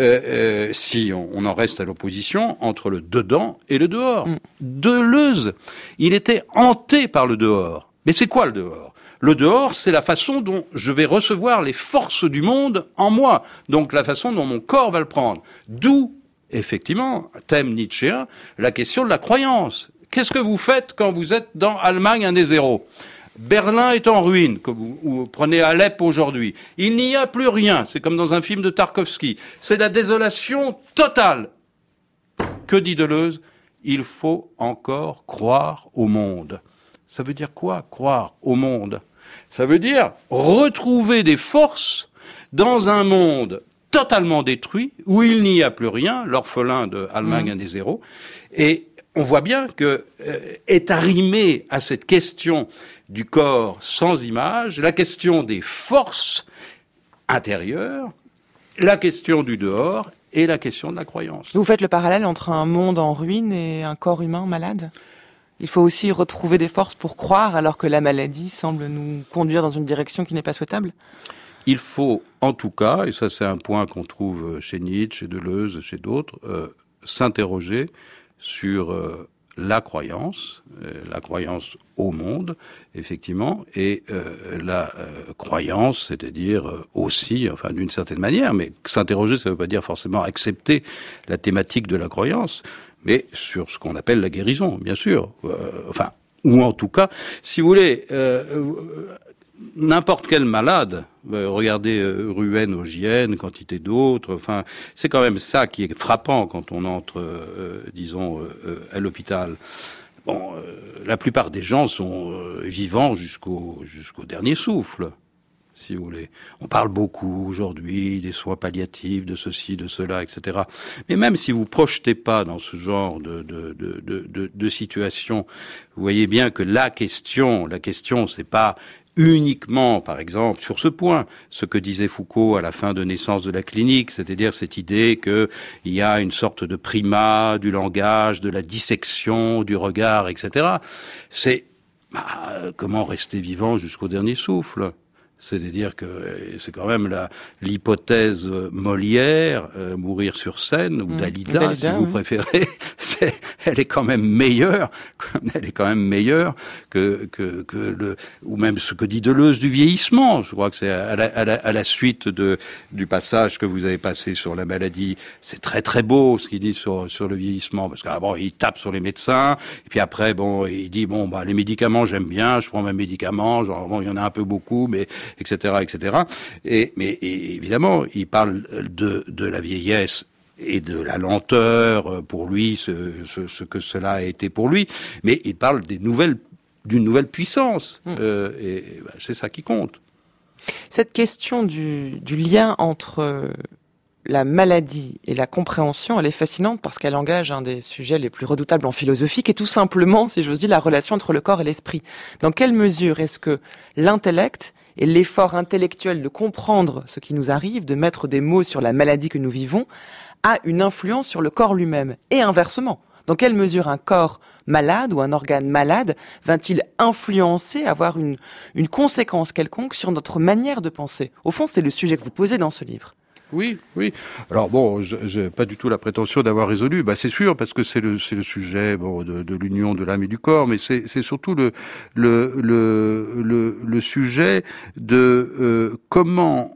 si on en reste à l'opposition entre le dedans et le dehors. Deleuze, il était hanté par le dehors. Mais c'est quoi le dehors? Le dehors, c'est la façon dont je vais recevoir les forces du monde en moi, donc la façon dont mon corps va le prendre. D'où, effectivement, thème nietzschéen, la question de la croyance. Qu'est-ce que vous faites quand vous êtes dans Allemagne 1-0 ? Berlin est en ruine, vous prenez Alep aujourd'hui. Il n'y a plus rien, c'est comme dans un film de Tarkovsky. C'est la désolation totale. Que dit Deleuze? Il faut encore croire au monde. Ça veut dire quoi, croire au monde? Ça veut dire retrouver des forces dans un monde totalement détruit, où il n'y a plus rien, l'orphelin de Allemagne 1-0, et on voit bien que est arrimée à cette question du corps sans image, la question des forces intérieures, la question du dehors et la question de la croyance. Vous faites le parallèle entre un monde en ruine et un corps humain malade ? Il faut aussi retrouver des forces pour croire, alors que la maladie semble nous conduire dans une direction qui n'est pas souhaitable ? Il faut, en tout cas, et ça c'est un point qu'on trouve chez Nietzsche, chez Deleuze, chez d'autres, s'interroger sur la croyance au monde, effectivement, et la croyance, c'est-à-dire aussi, enfin d'une certaine manière, mais s'interroger, ça ne veut pas dire forcément accepter la thématique de la croyance, mais sur ce qu'on appelle la guérison, bien sûr. Ou en tout cas, si vous voulez, n'importe quel malade, regardez Ruhen au JN, quantité d'autres, enfin, c'est quand même ça qui est frappant quand on entre, disons, à l'hôpital. Bon, la plupart des gens sont vivants jusqu'au dernier souffle, si vous voulez. On parle beaucoup aujourd'hui des soins palliatifs, de ceci, de cela, etc. Mais même si vous projetez pas dans ce genre de situation, vous voyez bien que la question, c'est pas uniquement, par exemple, sur ce point, ce que disait Foucault à la fin de Naissance de la clinique, c'est-à-dire cette idée qu'il y a une sorte de primat du langage, de la dissection, du regard, etc. C'est comment rester vivant jusqu'au dernier souffle. C'est-à-dire que c'est quand même l'hypothèse Molière, mourir sur scène, ou Dalida, si vous préférez, elle est quand même meilleure que ou même ce que dit Deleuze du vieillissement. Je crois que c'est à la suite du passage que vous avez passé sur la maladie. C'est très très beau ce qu'il dit sur le vieillissement, parce qu'avant il tape sur les médecins, et puis après il dit les médicaments j'aime bien, je prends mes médicaments, genre il y en a un peu beaucoup, mais etc., etc. Mais évidemment, il parle de la vieillesse et de la lenteur pour lui, ce que cela a été pour lui, mais il parle d'une nouvelle puissance, c'est ça qui compte. Cette question du lien entre la maladie et la compréhension, elle est fascinante parce qu'elle engage un des sujets les plus redoutables en philosophie, qui est tout simplement, si j'ose dire, la relation entre le corps et l'esprit. Dans quelle mesure est-ce que l'intellect et l'effort intellectuel de comprendre ce qui nous arrive, de mettre des mots sur la maladie que nous vivons, a une influence sur le corps lui-même? Et inversement, dans quelle mesure un corps malade ou un organe malade va-t-il influencer, avoir une conséquence quelconque sur notre manière de penser? Au fond, c'est le sujet que vous posez dans ce livre. Oui. Alors bon, j'ai pas du tout la prétention d'avoir résolu. C'est sûr, parce que c'est le sujet de l'union de l'âme et du corps, mais c'est surtout le sujet de comment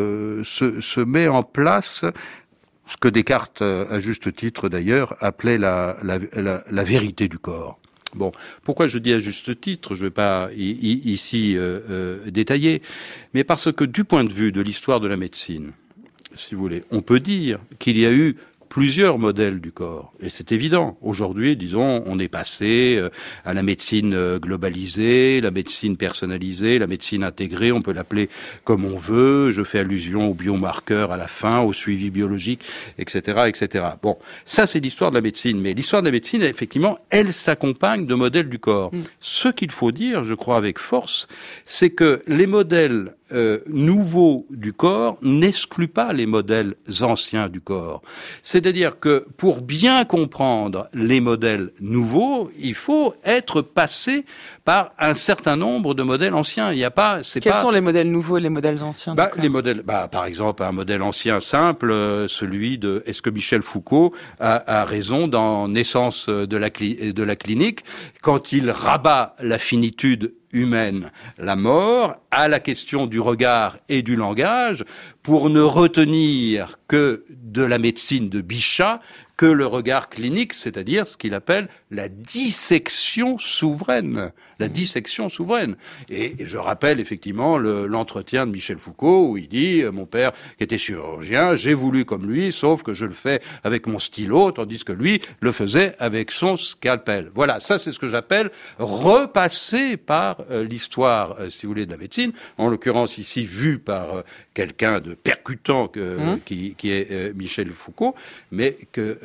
se met en place ce que Descartes, à juste titre d'ailleurs, appelait la vérité du corps. Bon, pourquoi je dis à juste titre, je ne vais pas ici détailler, mais parce que du point de vue de l'histoire de la médecine, si vous voulez, on peut dire qu'il y a eu plusieurs modèles du corps. Et c'est évident. Aujourd'hui, disons, on est passé à la médecine globalisée, la médecine personnalisée, la médecine intégrée, on peut l'appeler comme on veut. Je fais allusion aux biomarqueurs à la fin, au suivi biologique, etc., etc. Bon, ça c'est l'histoire de la médecine. Mais l'histoire de la médecine, effectivement, elle s'accompagne de modèles du corps. Ce qu'il faut dire, je crois avec force, c'est que les modèles nouveaux du corps n'excluent pas les modèles anciens du corps. C'est-à-dire que pour bien comprendre les modèles nouveaux, il faut être passé par un certain nombre de modèles anciens. Quels sont les modèles nouveaux et les modèles anciens? Les modèles, par exemple, un modèle ancien simple, celui de est-ce que Michel Foucault a raison dans Naissance de la clinique quand il rabat la finitude humaine, la mort, à la question du regard et du langage, pour ne retenir que de la médecine de Bichat que le regard clinique, c'est-à-dire ce qu'il appelle la dissection souveraine. La dissection souveraine. Et je rappelle effectivement l'entretien de Michel Foucault où il dit « Mon père qui était chirurgien, j'ai voulu comme lui, sauf que je le fais avec mon stylo, tandis que lui le faisait avec son scalpel. » Voilà, ça c'est ce que j'appelle repasser par l'histoire, si vous voulez, de la médecine, en l'occurrence ici vue par quelqu'un de percutant qui est Michel Foucault, mais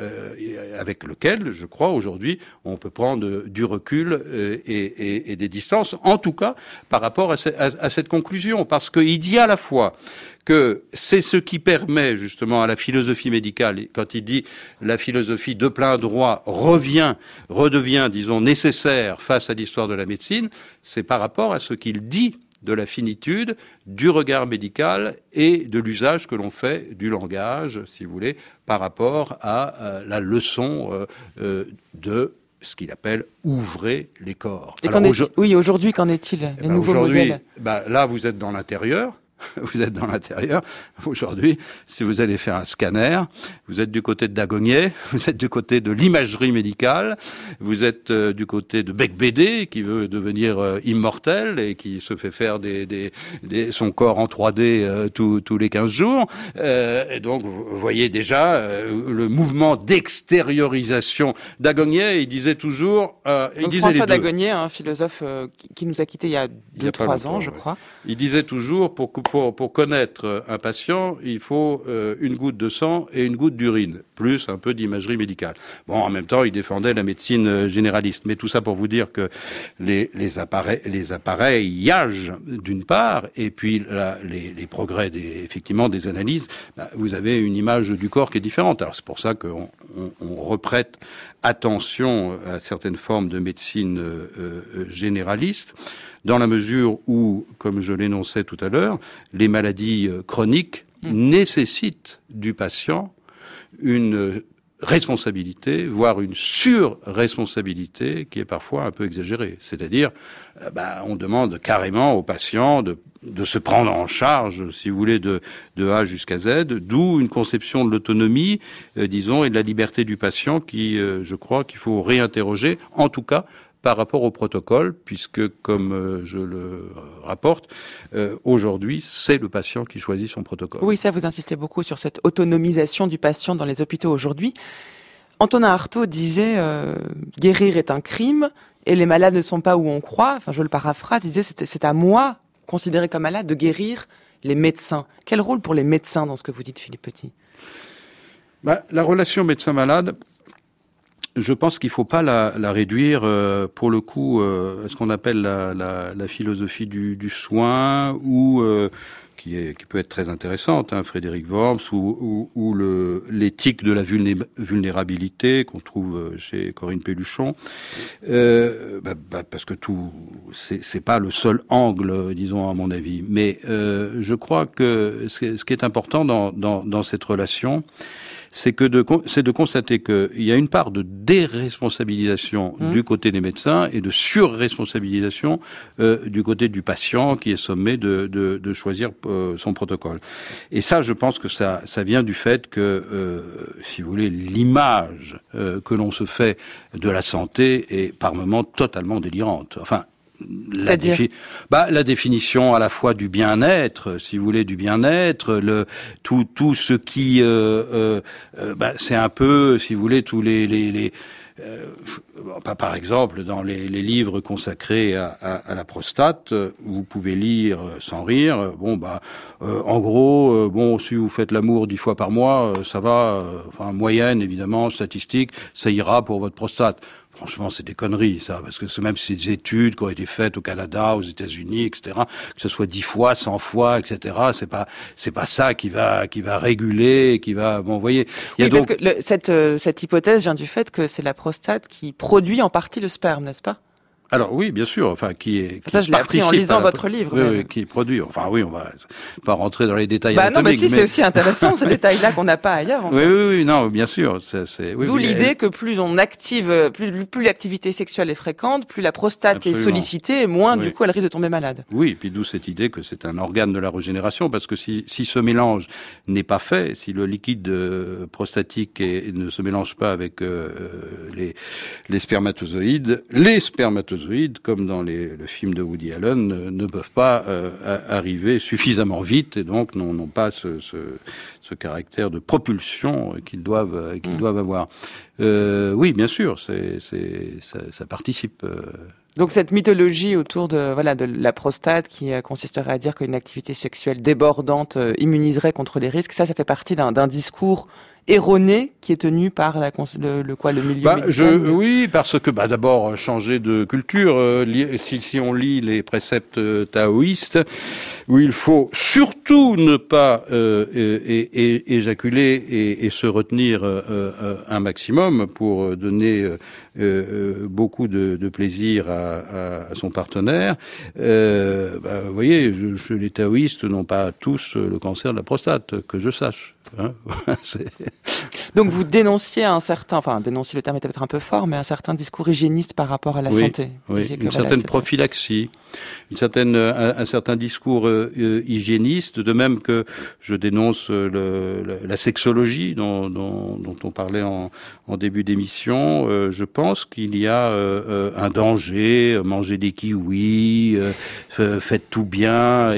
avec lequel, je crois, aujourd'hui, on peut prendre du recul et des distances, en tout cas par rapport à cette conclusion, parce qu'il dit à la fois que c'est ce qui permet justement à la philosophie médicale, quand il dit la philosophie de plein droit redevient, disons, nécessaire face à l'histoire de la médecine, c'est par rapport à ce qu'il dit de la finitude, du regard médical et de l'usage que l'on fait du langage, si vous voulez, par rapport à la leçon de ce qu'il appelle « ouvrer les corps ». Aujourd'hui, qu'en est-il, les nouveaux modèles? Là, vous êtes dans l'intérieur. Vous êtes dans l'intérieur. Aujourd'hui, si vous allez faire un scanner, vous êtes du côté de Dagonet, vous êtes du côté de l'imagerie médicale, vous êtes du côté de Becbédé, qui veut devenir immortel et qui se fait faire son corps en 3D tous les 15 jours. Et donc, vous voyez déjà le mouvement d'extériorisation. Dagonet, il disait toujours... François Dagonet, un philosophe qui nous a quittés il y a 2-3 ans, je crois. Il disait toujours, pour connaître un patient, il faut une goutte de sang et une goutte d'urine, plus un peu d'imagerie médicale. Bon, en même temps, il défendait la médecine généraliste. Mais tout ça pour vous dire que les appareillages, d'une part, et puis les progrès effectivement des analyses, vous avez une image du corps qui est différente. Alors c'est pour ça qu'on reprête attention à certaines formes de médecine généraliste, dans la mesure où, comme je l'énonçais tout à l'heure, les maladies chroniques nécessitent du patient une responsabilité, voire une surresponsabilité qui est parfois un peu exagérée. C'est-à-dire, on demande carrément au patient de se prendre en charge, si vous voulez, de A jusqu'à Z, d'où une conception de l'autonomie, disons, et de la liberté du patient qui, je crois qu'il faut réinterroger, en tout cas, par rapport au protocole, puisque, comme je le rapporte, aujourd'hui, c'est le patient qui choisit son protocole. Oui, ça, vous insistez beaucoup sur cette autonomisation du patient dans les hôpitaux aujourd'hui. Antonin Artaud disait guérir est un crime et les malades ne sont pas où on croit. Enfin, je le paraphrase, il disait c'est à moi, considéré comme malade, de guérir les médecins. Quel rôle pour les médecins dans ce que vous dites, Philippe Petit ? La relation médecin-malade, je pense qu'il ne faut pas la réduire, pour le coup, à ce qu'on appelle la philosophie du soin, ou qui peut être très intéressante, Frédéric Worms, ou l'éthique de la vulnérabilité qu'on trouve chez Corinne Pelluchon, parce que c'est pas le seul angle, disons, à mon avis. Mais je crois que ce qui est important dans cette relation, c'est de constater qu'il y a une part de déresponsabilisation du côté des médecins et de surresponsabilisation du côté du patient qui est sommé de choisir son protocole. Et ça, je pense que ça vient du fait que, si vous voulez, l'image que l'on se fait de la santé est par moments totalement délirante. Enfin, la définition à la fois du bien-être, si vous voulez, du bien-être, tout ce qui, c'est un peu, si vous voulez, tous les par exemple, dans les livres consacrés à la prostate, vous pouvez lire sans rire. En gros, si vous faites l'amour 10 fois par mois, ça va. Moyenne, évidemment, statistique, ça ira pour votre prostate. Franchement, c'est des conneries, ça, parce que même si c'est des études qui ont été faites au Canada, aux États-Unis, etc., que ce soit 10 fois, 100 fois, etc., c'est pas ça qui va réguler, qui va, vous voyez. Parce que cette hypothèse vient du fait que c'est la prostate qui produit en partie le sperme, n'est-ce pas? Alors oui, bien sûr, ça je l'ai appris en lisant votre livre. Oui, qui produit. On va pas rentrer dans les détails anatomiques. C'est aussi intéressant ces détails-là qu'on n'a pas ailleurs. En fait. Oui, non, bien sûr. D'où l'idée que plus on active, plus l'activité sexuelle est fréquente, plus la prostate est sollicitée, et moins du coup elle risque de tomber malade. Oui, et puis d'où cette idée que c'est un organe de la régénération, parce que si ce mélange n'est pas fait, si le liquide prostatique ne se mélange pas avec les spermatozoïdes, comme dans le film de Woody Allen, ne peuvent pas arriver suffisamment vite et donc n'ont pas ce caractère de propulsion qu'ils doivent avoir. Oui, bien sûr, ça participe. Donc cette mythologie autour de la prostate qui consisterait à dire qu'une activité sexuelle débordante immuniserait contre les risques, ça fait partie d'un discours erroné qui est tenu par le milieu médical. Oui, parce que d'abord changer de culture. Si on lit les préceptes taoïstes, où il faut surtout ne pas éjaculer et se retenir un maximum pour donner beaucoup de plaisir à son partenaire. Vous voyez, les taoïstes n'ont pas tous le cancer de la prostate, que je sache. Donc vous dénonciez dénoncer le terme était peut-être un peu fort, mais un certain discours hygiéniste par rapport à la santé. Oui, une certaine prophylaxie, un certain discours hygiéniste, de même que je dénonce la sexologie dont on parlait en début d'émission. Je pense qu'il y a un danger, manger des kiwis, faites tout bien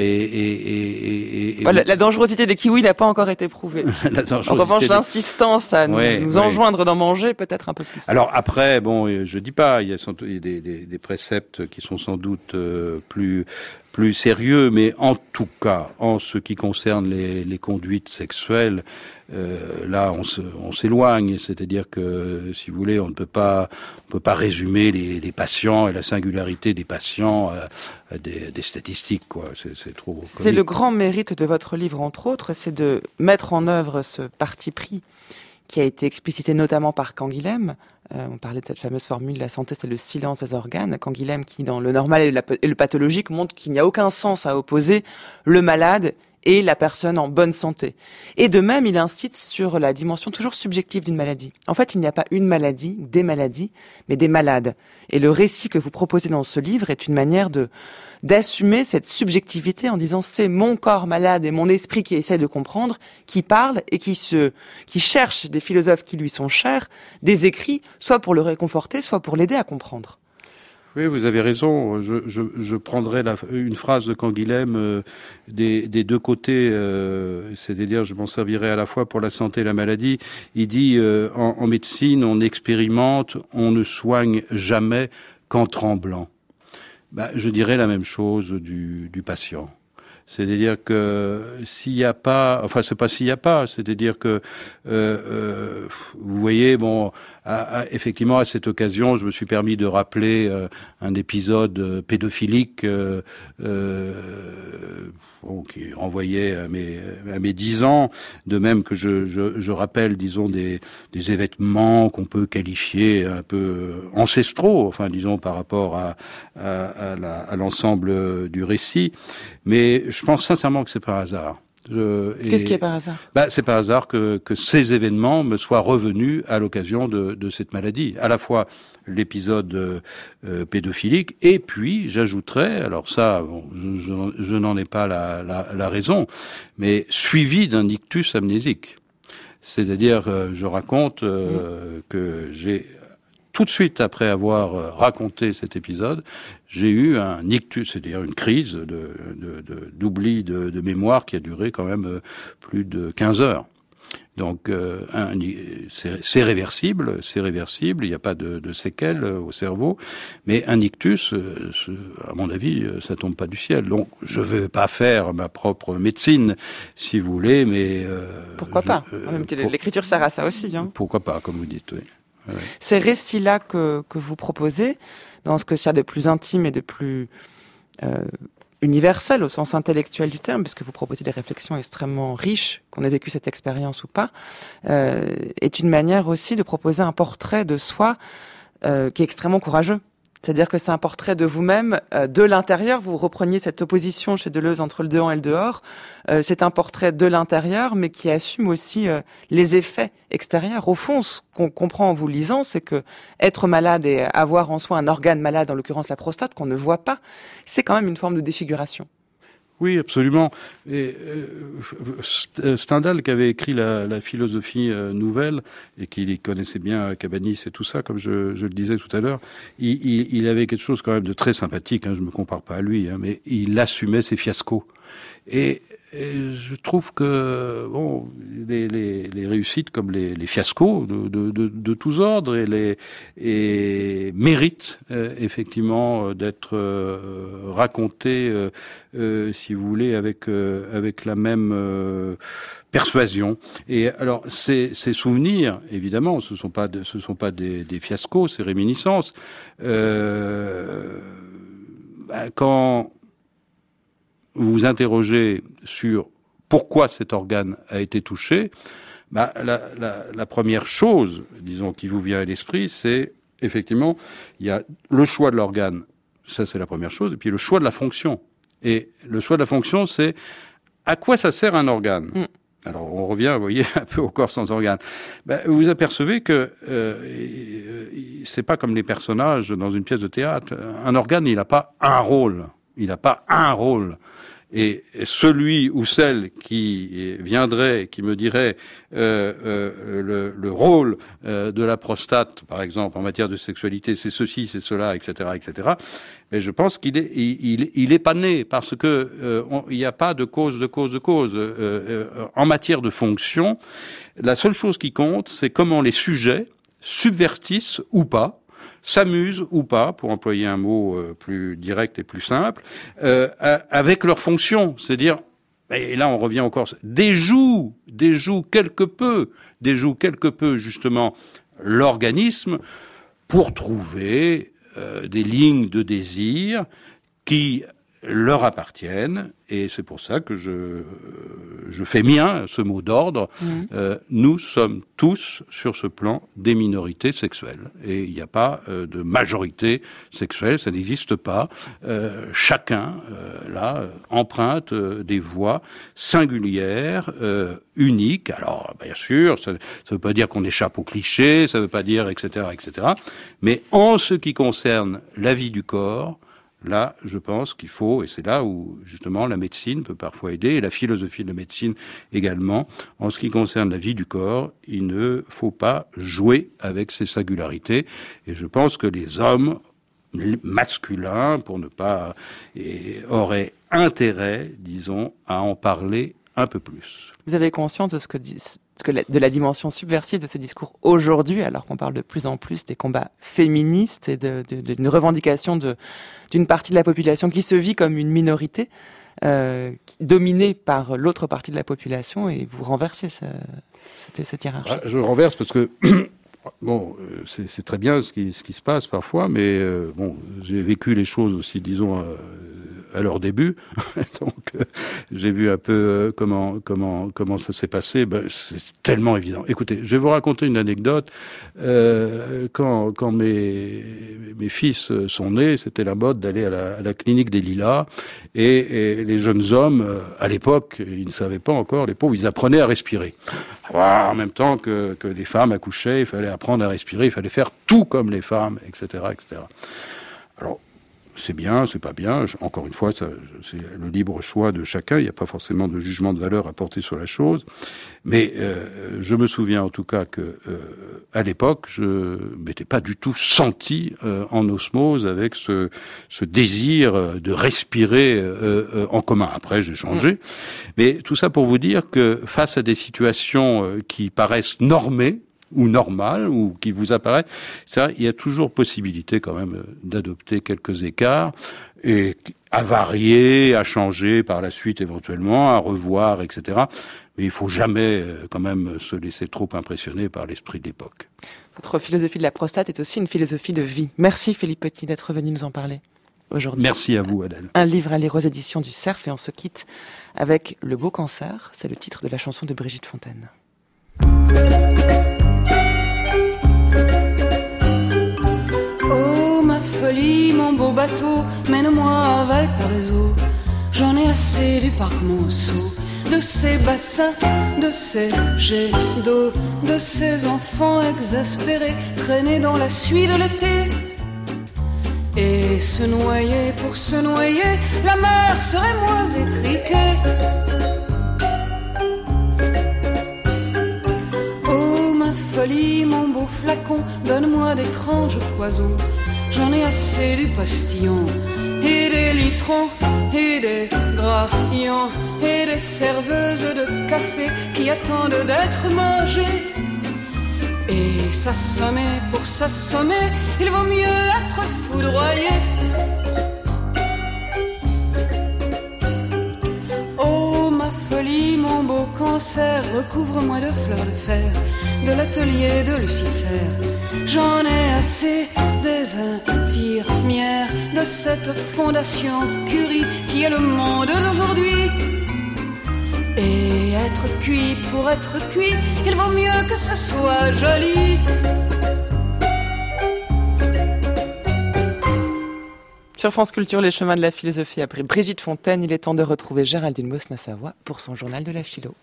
la dangerosité des kiwis n'a pas encore été prouvée. En revanche, l'insistance à nous enjoindre d'en manger peut-être un peu plus. Alors après, je dis pas, il y a des préceptes qui sont sans doute plus sérieux, mais en tout cas, en ce qui concerne les conduites sexuelles, là, on s'éloigne. C'est-à-dire que, si vous voulez, on peut pas résumer les patients et la singularité des patients à des statistiques, quoi. C'est trop comique. C'est le grand mérite de votre livre, entre autres, c'est de mettre en œuvre ce parti pris qui a été explicité notamment par Canguilhem. On parlait de cette fameuse formule, la santé c'est le silence des organes. Canguilhem qui, dans le normal et le pathologique, montre qu'il n'y a aucun sens à opposer le malade et la personne en bonne santé. Et de même, il incite sur la dimension toujours subjective d'une maladie. En fait, il n'y a pas une maladie, des maladies, mais des malades. Et le récit que vous proposez dans ce livre est une manière d'assumer cette subjectivité en disant c'est mon corps malade et mon esprit qui essaie de comprendre, qui parle et qui cherche des philosophes qui lui sont chers, des écrits, soit pour le réconforter, soit pour l'aider à comprendre. Oui, vous avez raison. Je prendrai une phrase de Canguilhem des deux côtés, c'est-à-dire je m'en servirai à la fois pour la santé et la maladie. Il dit en médecine, on expérimente, on ne soigne jamais qu'en tremblant. Je dirais la même chose du patient. C'est-à-dire que s'il n'y a pas, enfin c'est pas s'il n'y a pas, c'est-à-dire que vous voyez, effectivement à cette occasion, je me suis permis de rappeler un épisode pédophilique qui renvoyait à mes 10 ans, de même que je rappelle, disons, des événements qu'on peut qualifier un peu ancestraux, enfin disons par rapport à l'ensemble du récit, mais je pense sincèrement que c'est par hasard. Qu'est-ce qui est par hasard ? C'est par hasard que ces événements me soient revenus à l'occasion de cette maladie. À la fois l'épisode pédophilique, et puis j'ajouterais, alors ça, je n'en ai pas la raison, mais suivi d'un ictus amnésique. C'est-à-dire, je raconte que j'ai tout de suite après avoir raconté cet épisode, j'ai eu un ictus, c'est-à-dire une crise d'oubli de mémoire qui a duré quand même plus de 15 heures. Donc c'est réversible, il n'y a pas de séquelles au cerveau, mais un ictus, à mon avis, ça tombe pas du ciel. Donc je veux pas faire ma propre médecine, si vous voulez, mais pourquoi pas ? L'écriture sert à ça aussi, hein. Pourquoi pas, comme vous dites, oui. Ouais. Ces récits-là que vous proposez, dans ce que c'est de plus intime et de plus universel au sens intellectuel du terme, puisque vous proposez des réflexions extrêmement riches, qu'on ait vécu cette expérience ou pas, est une manière aussi de proposer un portrait de soi qui est extrêmement courageux. C'est-à-dire que c'est un portrait de vous-même, de l'intérieur. Vous repreniez cette opposition chez Deleuze entre le dehors et le dehors. C'est un portrait de l'intérieur, mais qui assume aussi les effets extérieurs. Au fond, ce qu'on comprend en vous lisant, c'est que être malade et avoir en soi un organe malade, en l'occurrence la prostate, qu'on ne voit pas, c'est quand même une forme de défiguration. Oui, absolument. Et Stendhal, qui avait écrit la philosophie nouvelle, et qui connaissait bien Cabanis et tout ça, comme je le disais tout à l'heure, il avait quelque chose quand même de très sympathique, je me compare pas à lui, mais il assumait ses fiascos. Et je trouve que les réussites comme les fiascos de tous ordres et méritent effectivement d'être racontés, si vous voulez, avec la même persuasion. Et alors ces souvenirs, évidemment, ce sont pas des fiascos, ces réminiscences. Quand vous vous interrogez sur pourquoi cet organe a été touché, la première chose, disons, qui vous vient à l'esprit, c'est effectivement, il y a le choix de l'organe, ça c'est la première chose, et puis le choix de la fonction. Et le choix de la fonction, c'est à quoi ça sert un organe ? Alors on revient, vous voyez, un peu au corps sans organe. Vous apercevez que c'est pas comme les personnages dans une pièce de théâtre. Un organe, il n'a pas un rôle. Il n'a pas un rôle. Et celui ou celle qui viendrait, qui me dirait le rôle de la prostate, par exemple, en matière de sexualité, c'est ceci, c'est cela, etc., etc. Mais je pense qu'il est pas né, parce que il n'y a pas de cause. En matière de fonction, la seule chose qui compte, c'est comment les sujets subvertissent ou pas, s'amusent ou pas, pour employer un mot plus direct et plus simple, avec leur fonction. C'est-à-dire, et là on revient encore, déjoue quelque peu justement l'organisme pour trouver des lignes de désir qui leur appartiennent, et c'est pour ça que je fais mien ce mot d'ordre. Nous sommes tous, sur ce plan, des minorités sexuelles. Et il n'y a pas de majorité sexuelle, ça n'existe pas. Chacun, là, emprunte des voies singulières, uniques. Alors, bien sûr, ça ne veut pas dire qu'on échappe aux clichés, ça ne veut pas dire, etc., etc. Mais en ce qui concerne la vie du corps, là, je pense qu'il faut, et c'est là où, justement, la médecine peut parfois aider, et la philosophie de la médecine également, en ce qui concerne la vie du corps, il ne faut pas jouer avec ces singularités. Et je pense que les hommes masculin, pour ne pas, aurait intérêt, disons, à en parler un peu plus. Vous avez conscience de la dimension subversive de ce discours aujourd'hui, alors qu'on parle de plus en plus des combats féministes et d'une revendication d'une partie de la population qui se vit comme une minorité, dominée par l'autre partie de la population, et vous renversez cette hiérarchie. Je renverse parce que bon, c'est très bien ce qui se passe parfois, mais bon, j'ai vécu les choses aussi, disons, à leur début, donc j'ai vu un peu comment ça s'est passé. C'est tellement évident. Écoutez, je vais vous raconter une anecdote. Quand mes fils sont nés, c'était la mode d'aller à la clinique des Lilas, et les jeunes hommes, à l'époque, ils ne savaient pas encore, les pauvres, ils apprenaient à respirer. En même temps que les femmes accouchaient, il fallait apprendre à respirer, il fallait faire tout comme les femmes, etc., etc. Alors, c'est bien, c'est pas bien. Encore une fois, c'est le libre choix de chacun. Il n'y a pas forcément de jugement de valeur à porter sur la chose. Mais je me souviens en tout cas que à l'époque, je m'étais pas du tout senti en osmose avec ce désir de respirer en commun. Après, j'ai changé. Mais tout ça pour vous dire que face à des situations qui paraissent normées, ou normal, ou qui vous apparaît, ça, il y a toujours possibilité quand même d'adopter quelques écarts, et à varier, à changer par la suite éventuellement, à revoir, etc. Mais il faut jamais quand même se laisser trop impressionner par l'esprit de l'époque. Votre philosophie de la prostate est aussi une philosophie de vie. Merci Philippe Petit d'être venu nous en parler aujourd'hui. Merci à vous, Adèle. Un livre à lire aux éditions du Cerf, et on se quitte avec Le Beau Cancer, c'est le titre de la chanson de Brigitte Fontaine. Mon beau bateau, mène-moi à Valparaiso. J'en ai assez du parc Monceau, de ces bassins, de ces jets d'eau, de ces enfants exaspérés, traînés dans la suie de l'été. Et se noyer pour se noyer, la mer serait moins étriquée. Oh ma folie, mon beau flacon, donne-moi d'étranges poisons. J'en ai assez du postillon, et des litrons, et des graillons, et des serveuses de café qui attendent d'être mangées. Et s'assommer pour s'assommer, il vaut mieux être foudroyé. Oh ma folie, mon beau cancer, recouvre-moi de fleurs de fer, de l'atelier de Lucifer. J'en ai assez des infirmières, de cette fondation Curie qui est le monde d'aujourd'hui. Et être cuit pour être cuit, il vaut mieux que ce soit joli. Sur France Culture, les chemins de la philosophie après Brigitte Fontaine, il est temps de retrouver Géraldine Mosna-Savoie pour son journal de la philo.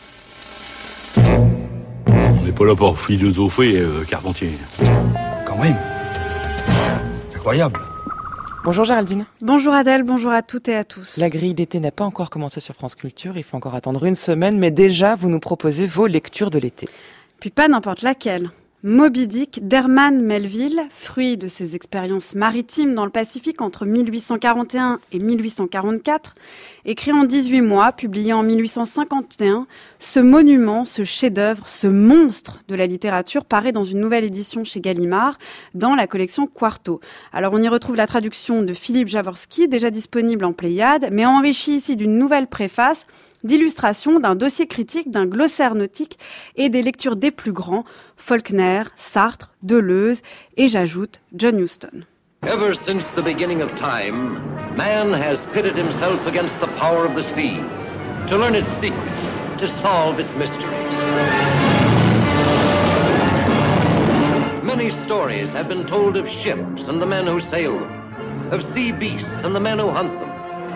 On n'est pas là pour philosopher, Carpentier. Quand même. C'est incroyable. Bonjour Géraldine. Bonjour Adèle, bonjour à toutes et à tous. La grille d'été n'a pas encore commencé sur France Culture, il faut encore attendre une semaine, mais déjà vous nous proposez vos lectures de l'été. Puis pas n'importe laquelle. Moby Dick d'Herman Melville, fruit de ses expériences maritimes dans le Pacifique entre 1841 et 1844, écrit en 18 mois, publié en 1851, ce monument, ce chef-d'œuvre, ce monstre de la littérature paraît dans une nouvelle édition chez Gallimard, dans la collection Quarto. Alors on y retrouve la traduction de Philippe Jaworski, déjà disponible en Pléiade, mais enrichie ici d'une nouvelle préface, d'illustrations, d'un dossier critique, d'un glossaire nautique et des lectures des plus grands, Faulkner, Sartre, Deleuze et j'ajoute John Huston. Ever since the beginning of time, man has pitted himself against the power of the sea to learn its secrets, to solve its mysteries. Many stories have been told of ships and the men who sail them, of sea beasts and the men who hunt them.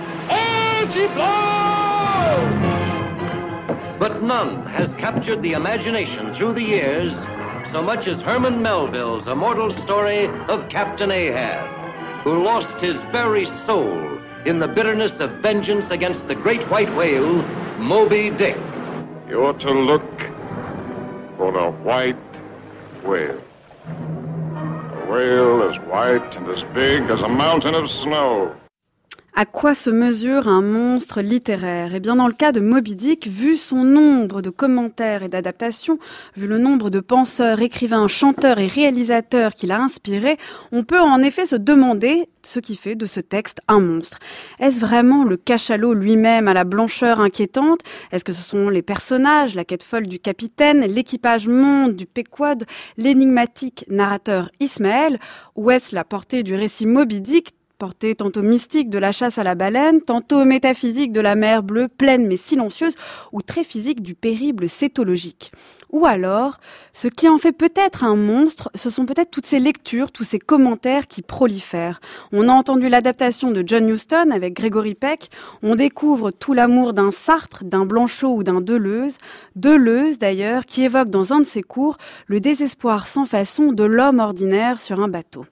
But none has captured the imagination through the years so much as Herman Melville's immortal story of Captain Ahab, who lost his very soul in the bitterness of vengeance against the great white whale, Moby Dick. You're to look for the white whale. A whale as white white and as big as a mountain of snow. À quoi se mesure un monstre littéraire ? Eh bien, dans le cas de Moby Dick, vu son nombre de commentaires et d'adaptations, vu le nombre de penseurs, écrivains, chanteurs et réalisateurs qu'il a inspirés, on peut en effet se demander ce qui fait de ce texte un monstre. Est-ce vraiment le cachalot lui-même à la blancheur inquiétante ? Est-ce que ce sont les personnages, la quête folle du capitaine, l'équipage monde du Pequod, l'énigmatique narrateur Ismaël ? Ou est-ce la portée du récit Moby Dick, portée tantôt mystique de la chasse à la baleine, tantôt métaphysique de la mer bleue, pleine mais silencieuse, ou très physique du périple cétologique. Ou alors, ce qui en fait peut-être un monstre, ce sont peut-être toutes ces lectures, tous ces commentaires qui prolifèrent. On a entendu l'adaptation de John Huston avec Gregory Peck, on découvre tout l'amour d'un Sartre, d'un Blanchot ou d'un Deleuze. Deleuze d'ailleurs, qui évoque dans un de ses cours le désespoir sans façon de l'homme ordinaire sur un bateau.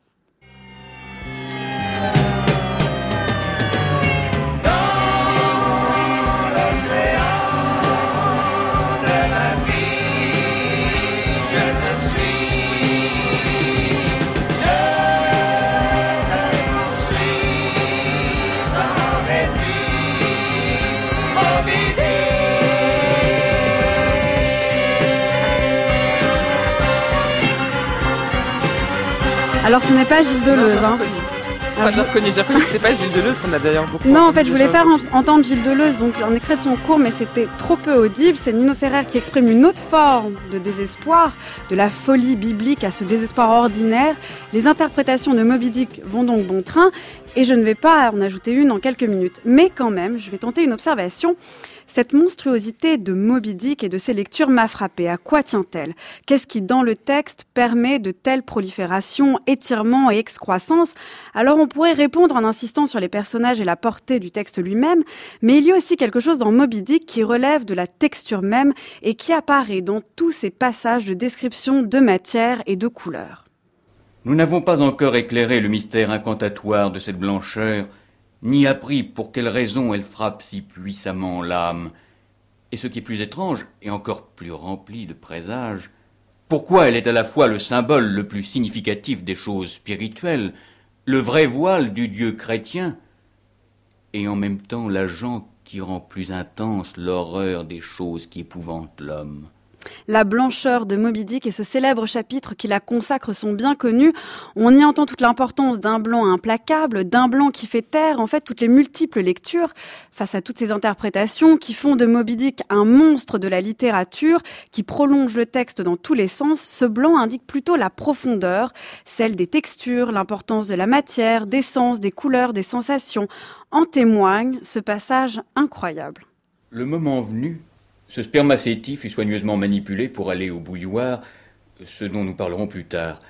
Alors ce n'est pas Gilles Deleuze, hein. Enfin, j'ai reconnu que c'était pas Gilles Deleuze, qu'on a d'ailleurs beaucoup... Non, en fait, je voulais faire entendre Gilles Deleuze, donc un extrait de son cours, mais c'était trop peu audible. C'est Nino Ferrer qui exprime une autre forme de désespoir, de la folie biblique à ce désespoir ordinaire. Les interprétations de Moby Dick vont donc bon train, et je ne vais pas en ajouter une en quelques minutes. Mais quand même, je vais tenter une observation. Cette monstruosité de Moby Dick et de ses lectures m'a frappée. À quoi tient-elle ? Qu'est-ce qui, dans le texte, permet de telles proliférations, étirements et excroissances ? Alors on pourrait répondre en insistant sur les personnages et la portée du texte lui-même, mais il y a aussi quelque chose dans Moby Dick qui relève de la texture même et qui apparaît dans tous ces passages de description de matière et de couleurs. Nous n'avons pas encore éclairé le mystère incantatoire de cette blancheur, ni appris pour quelle raison elle frappe si puissamment l'âme. Et ce qui est plus étrange, et encore plus rempli de présages, pourquoi elle est à la fois le symbole le plus significatif des choses spirituelles, le vrai voile du Dieu chrétien, et en même temps l'agent qui rend plus intense l'horreur des choses qui épouvantent l'homme. La blancheur de Moby Dick et ce célèbre chapitre qui la consacre sont bien connus. On y entend toute l'importance d'un blanc implacable, d'un blanc qui fait taire, en fait, toutes les multiples lectures face à toutes ces interprétations qui font de Moby Dick un monstre de la littérature, qui prolonge le texte dans tous les sens. Ce blanc indique plutôt la profondeur, celle des textures, l'importance de la matière, des sens, des couleurs, des sensations. En témoigne ce passage incroyable. Le moment venu, ce spermacétie fut soigneusement manipulé pour aller au bouilloire, ce dont nous parlerons plus tard.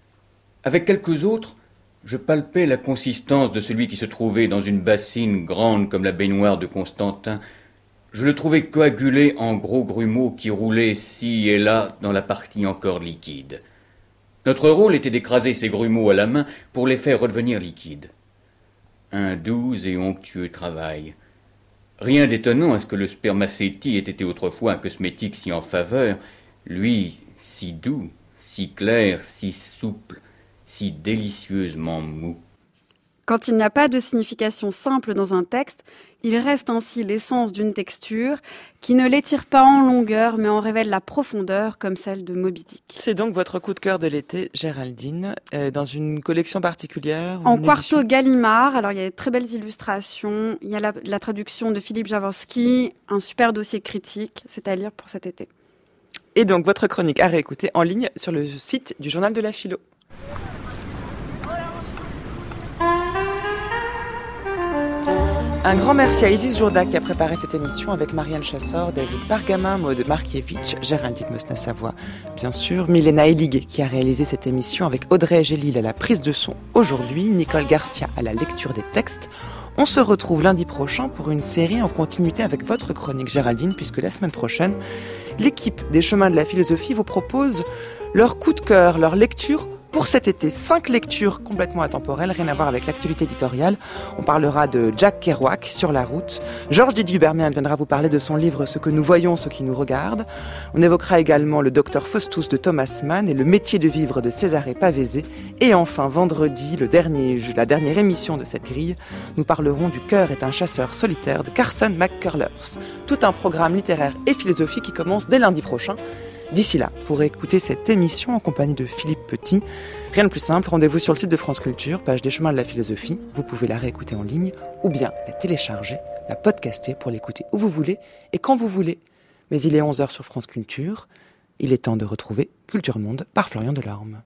Avec quelques autres, je palpais la consistance de celui qui se trouvait dans une bassine grande comme la baignoire de Constantin. Je le trouvais coagulé en gros grumeaux qui roulaient ci et là dans la partie encore liquide. Notre rôle était d'écraser ces grumeaux à la main pour les faire redevenir liquides. Un doux et onctueux travail. Rien d'étonnant à ce que le spermacétie ait été autrefois un cosmétique si en faveur, lui, si doux, si clair, si souple, si délicieusement mou. Quand il n'y a pas de signification simple dans un texte, il reste ainsi l'essence d'une texture qui ne l'étire pas en longueur, mais en révèle la profondeur, comme celle de Moby Dick. C'est donc votre coup de cœur de l'été, Géraldine, dans une collection particulière? En quarto Gallimard, alors il y a de très belles illustrations, il y a la traduction de Philippe Jaworski, un super dossier critique, c'est à lire pour cet été. Et donc votre chronique à réécouter en ligne sur le site du Journal de la Philo. Un grand merci à Isis Jourda qui a préparé cette émission avec Marianne Chassor, David Pargamin, Maud Markievitch, Géraldine Mosna-Savoie, bien sûr, Milena Elig qui a réalisé cette émission avec Audrey Gélil à la prise de son aujourd'hui, Nicole Garcia à la lecture des textes. On se retrouve lundi prochain pour une série en continuité avec votre chronique Géraldine, puisque la semaine prochaine, l'équipe des Chemins de la Philosophie vous propose leur coup de cœur, leur lecture Pour cet été, 5 lectures complètement intemporelles, rien à voir avec l'actualité éditoriale. On parlera de Jack Kerouac, Sur la route. Georges Didier Hubermien viendra vous parler de son livre Ce que nous voyons, ce qui nous regarde. On évoquera également le docteur Faustus de Thomas Mann et le métier de vivre de Césarée Pavese. Et enfin, vendredi, la dernière émission de cette grille, nous parlerons du Cœur est un chasseur solitaire de Carson McCullers. Tout un programme littéraire et philosophique qui commence dès lundi prochain. D'ici là, pour écouter cette émission en compagnie de Philippe Petit, rien de plus simple, rendez-vous sur le site de France Culture, page des chemins de la philosophie. Vous pouvez la réécouter en ligne ou bien la télécharger, la podcaster pour l'écouter où vous voulez et quand vous voulez. Mais il est 11h sur France Culture, il est temps de retrouver Culture Monde par Florian Delorme.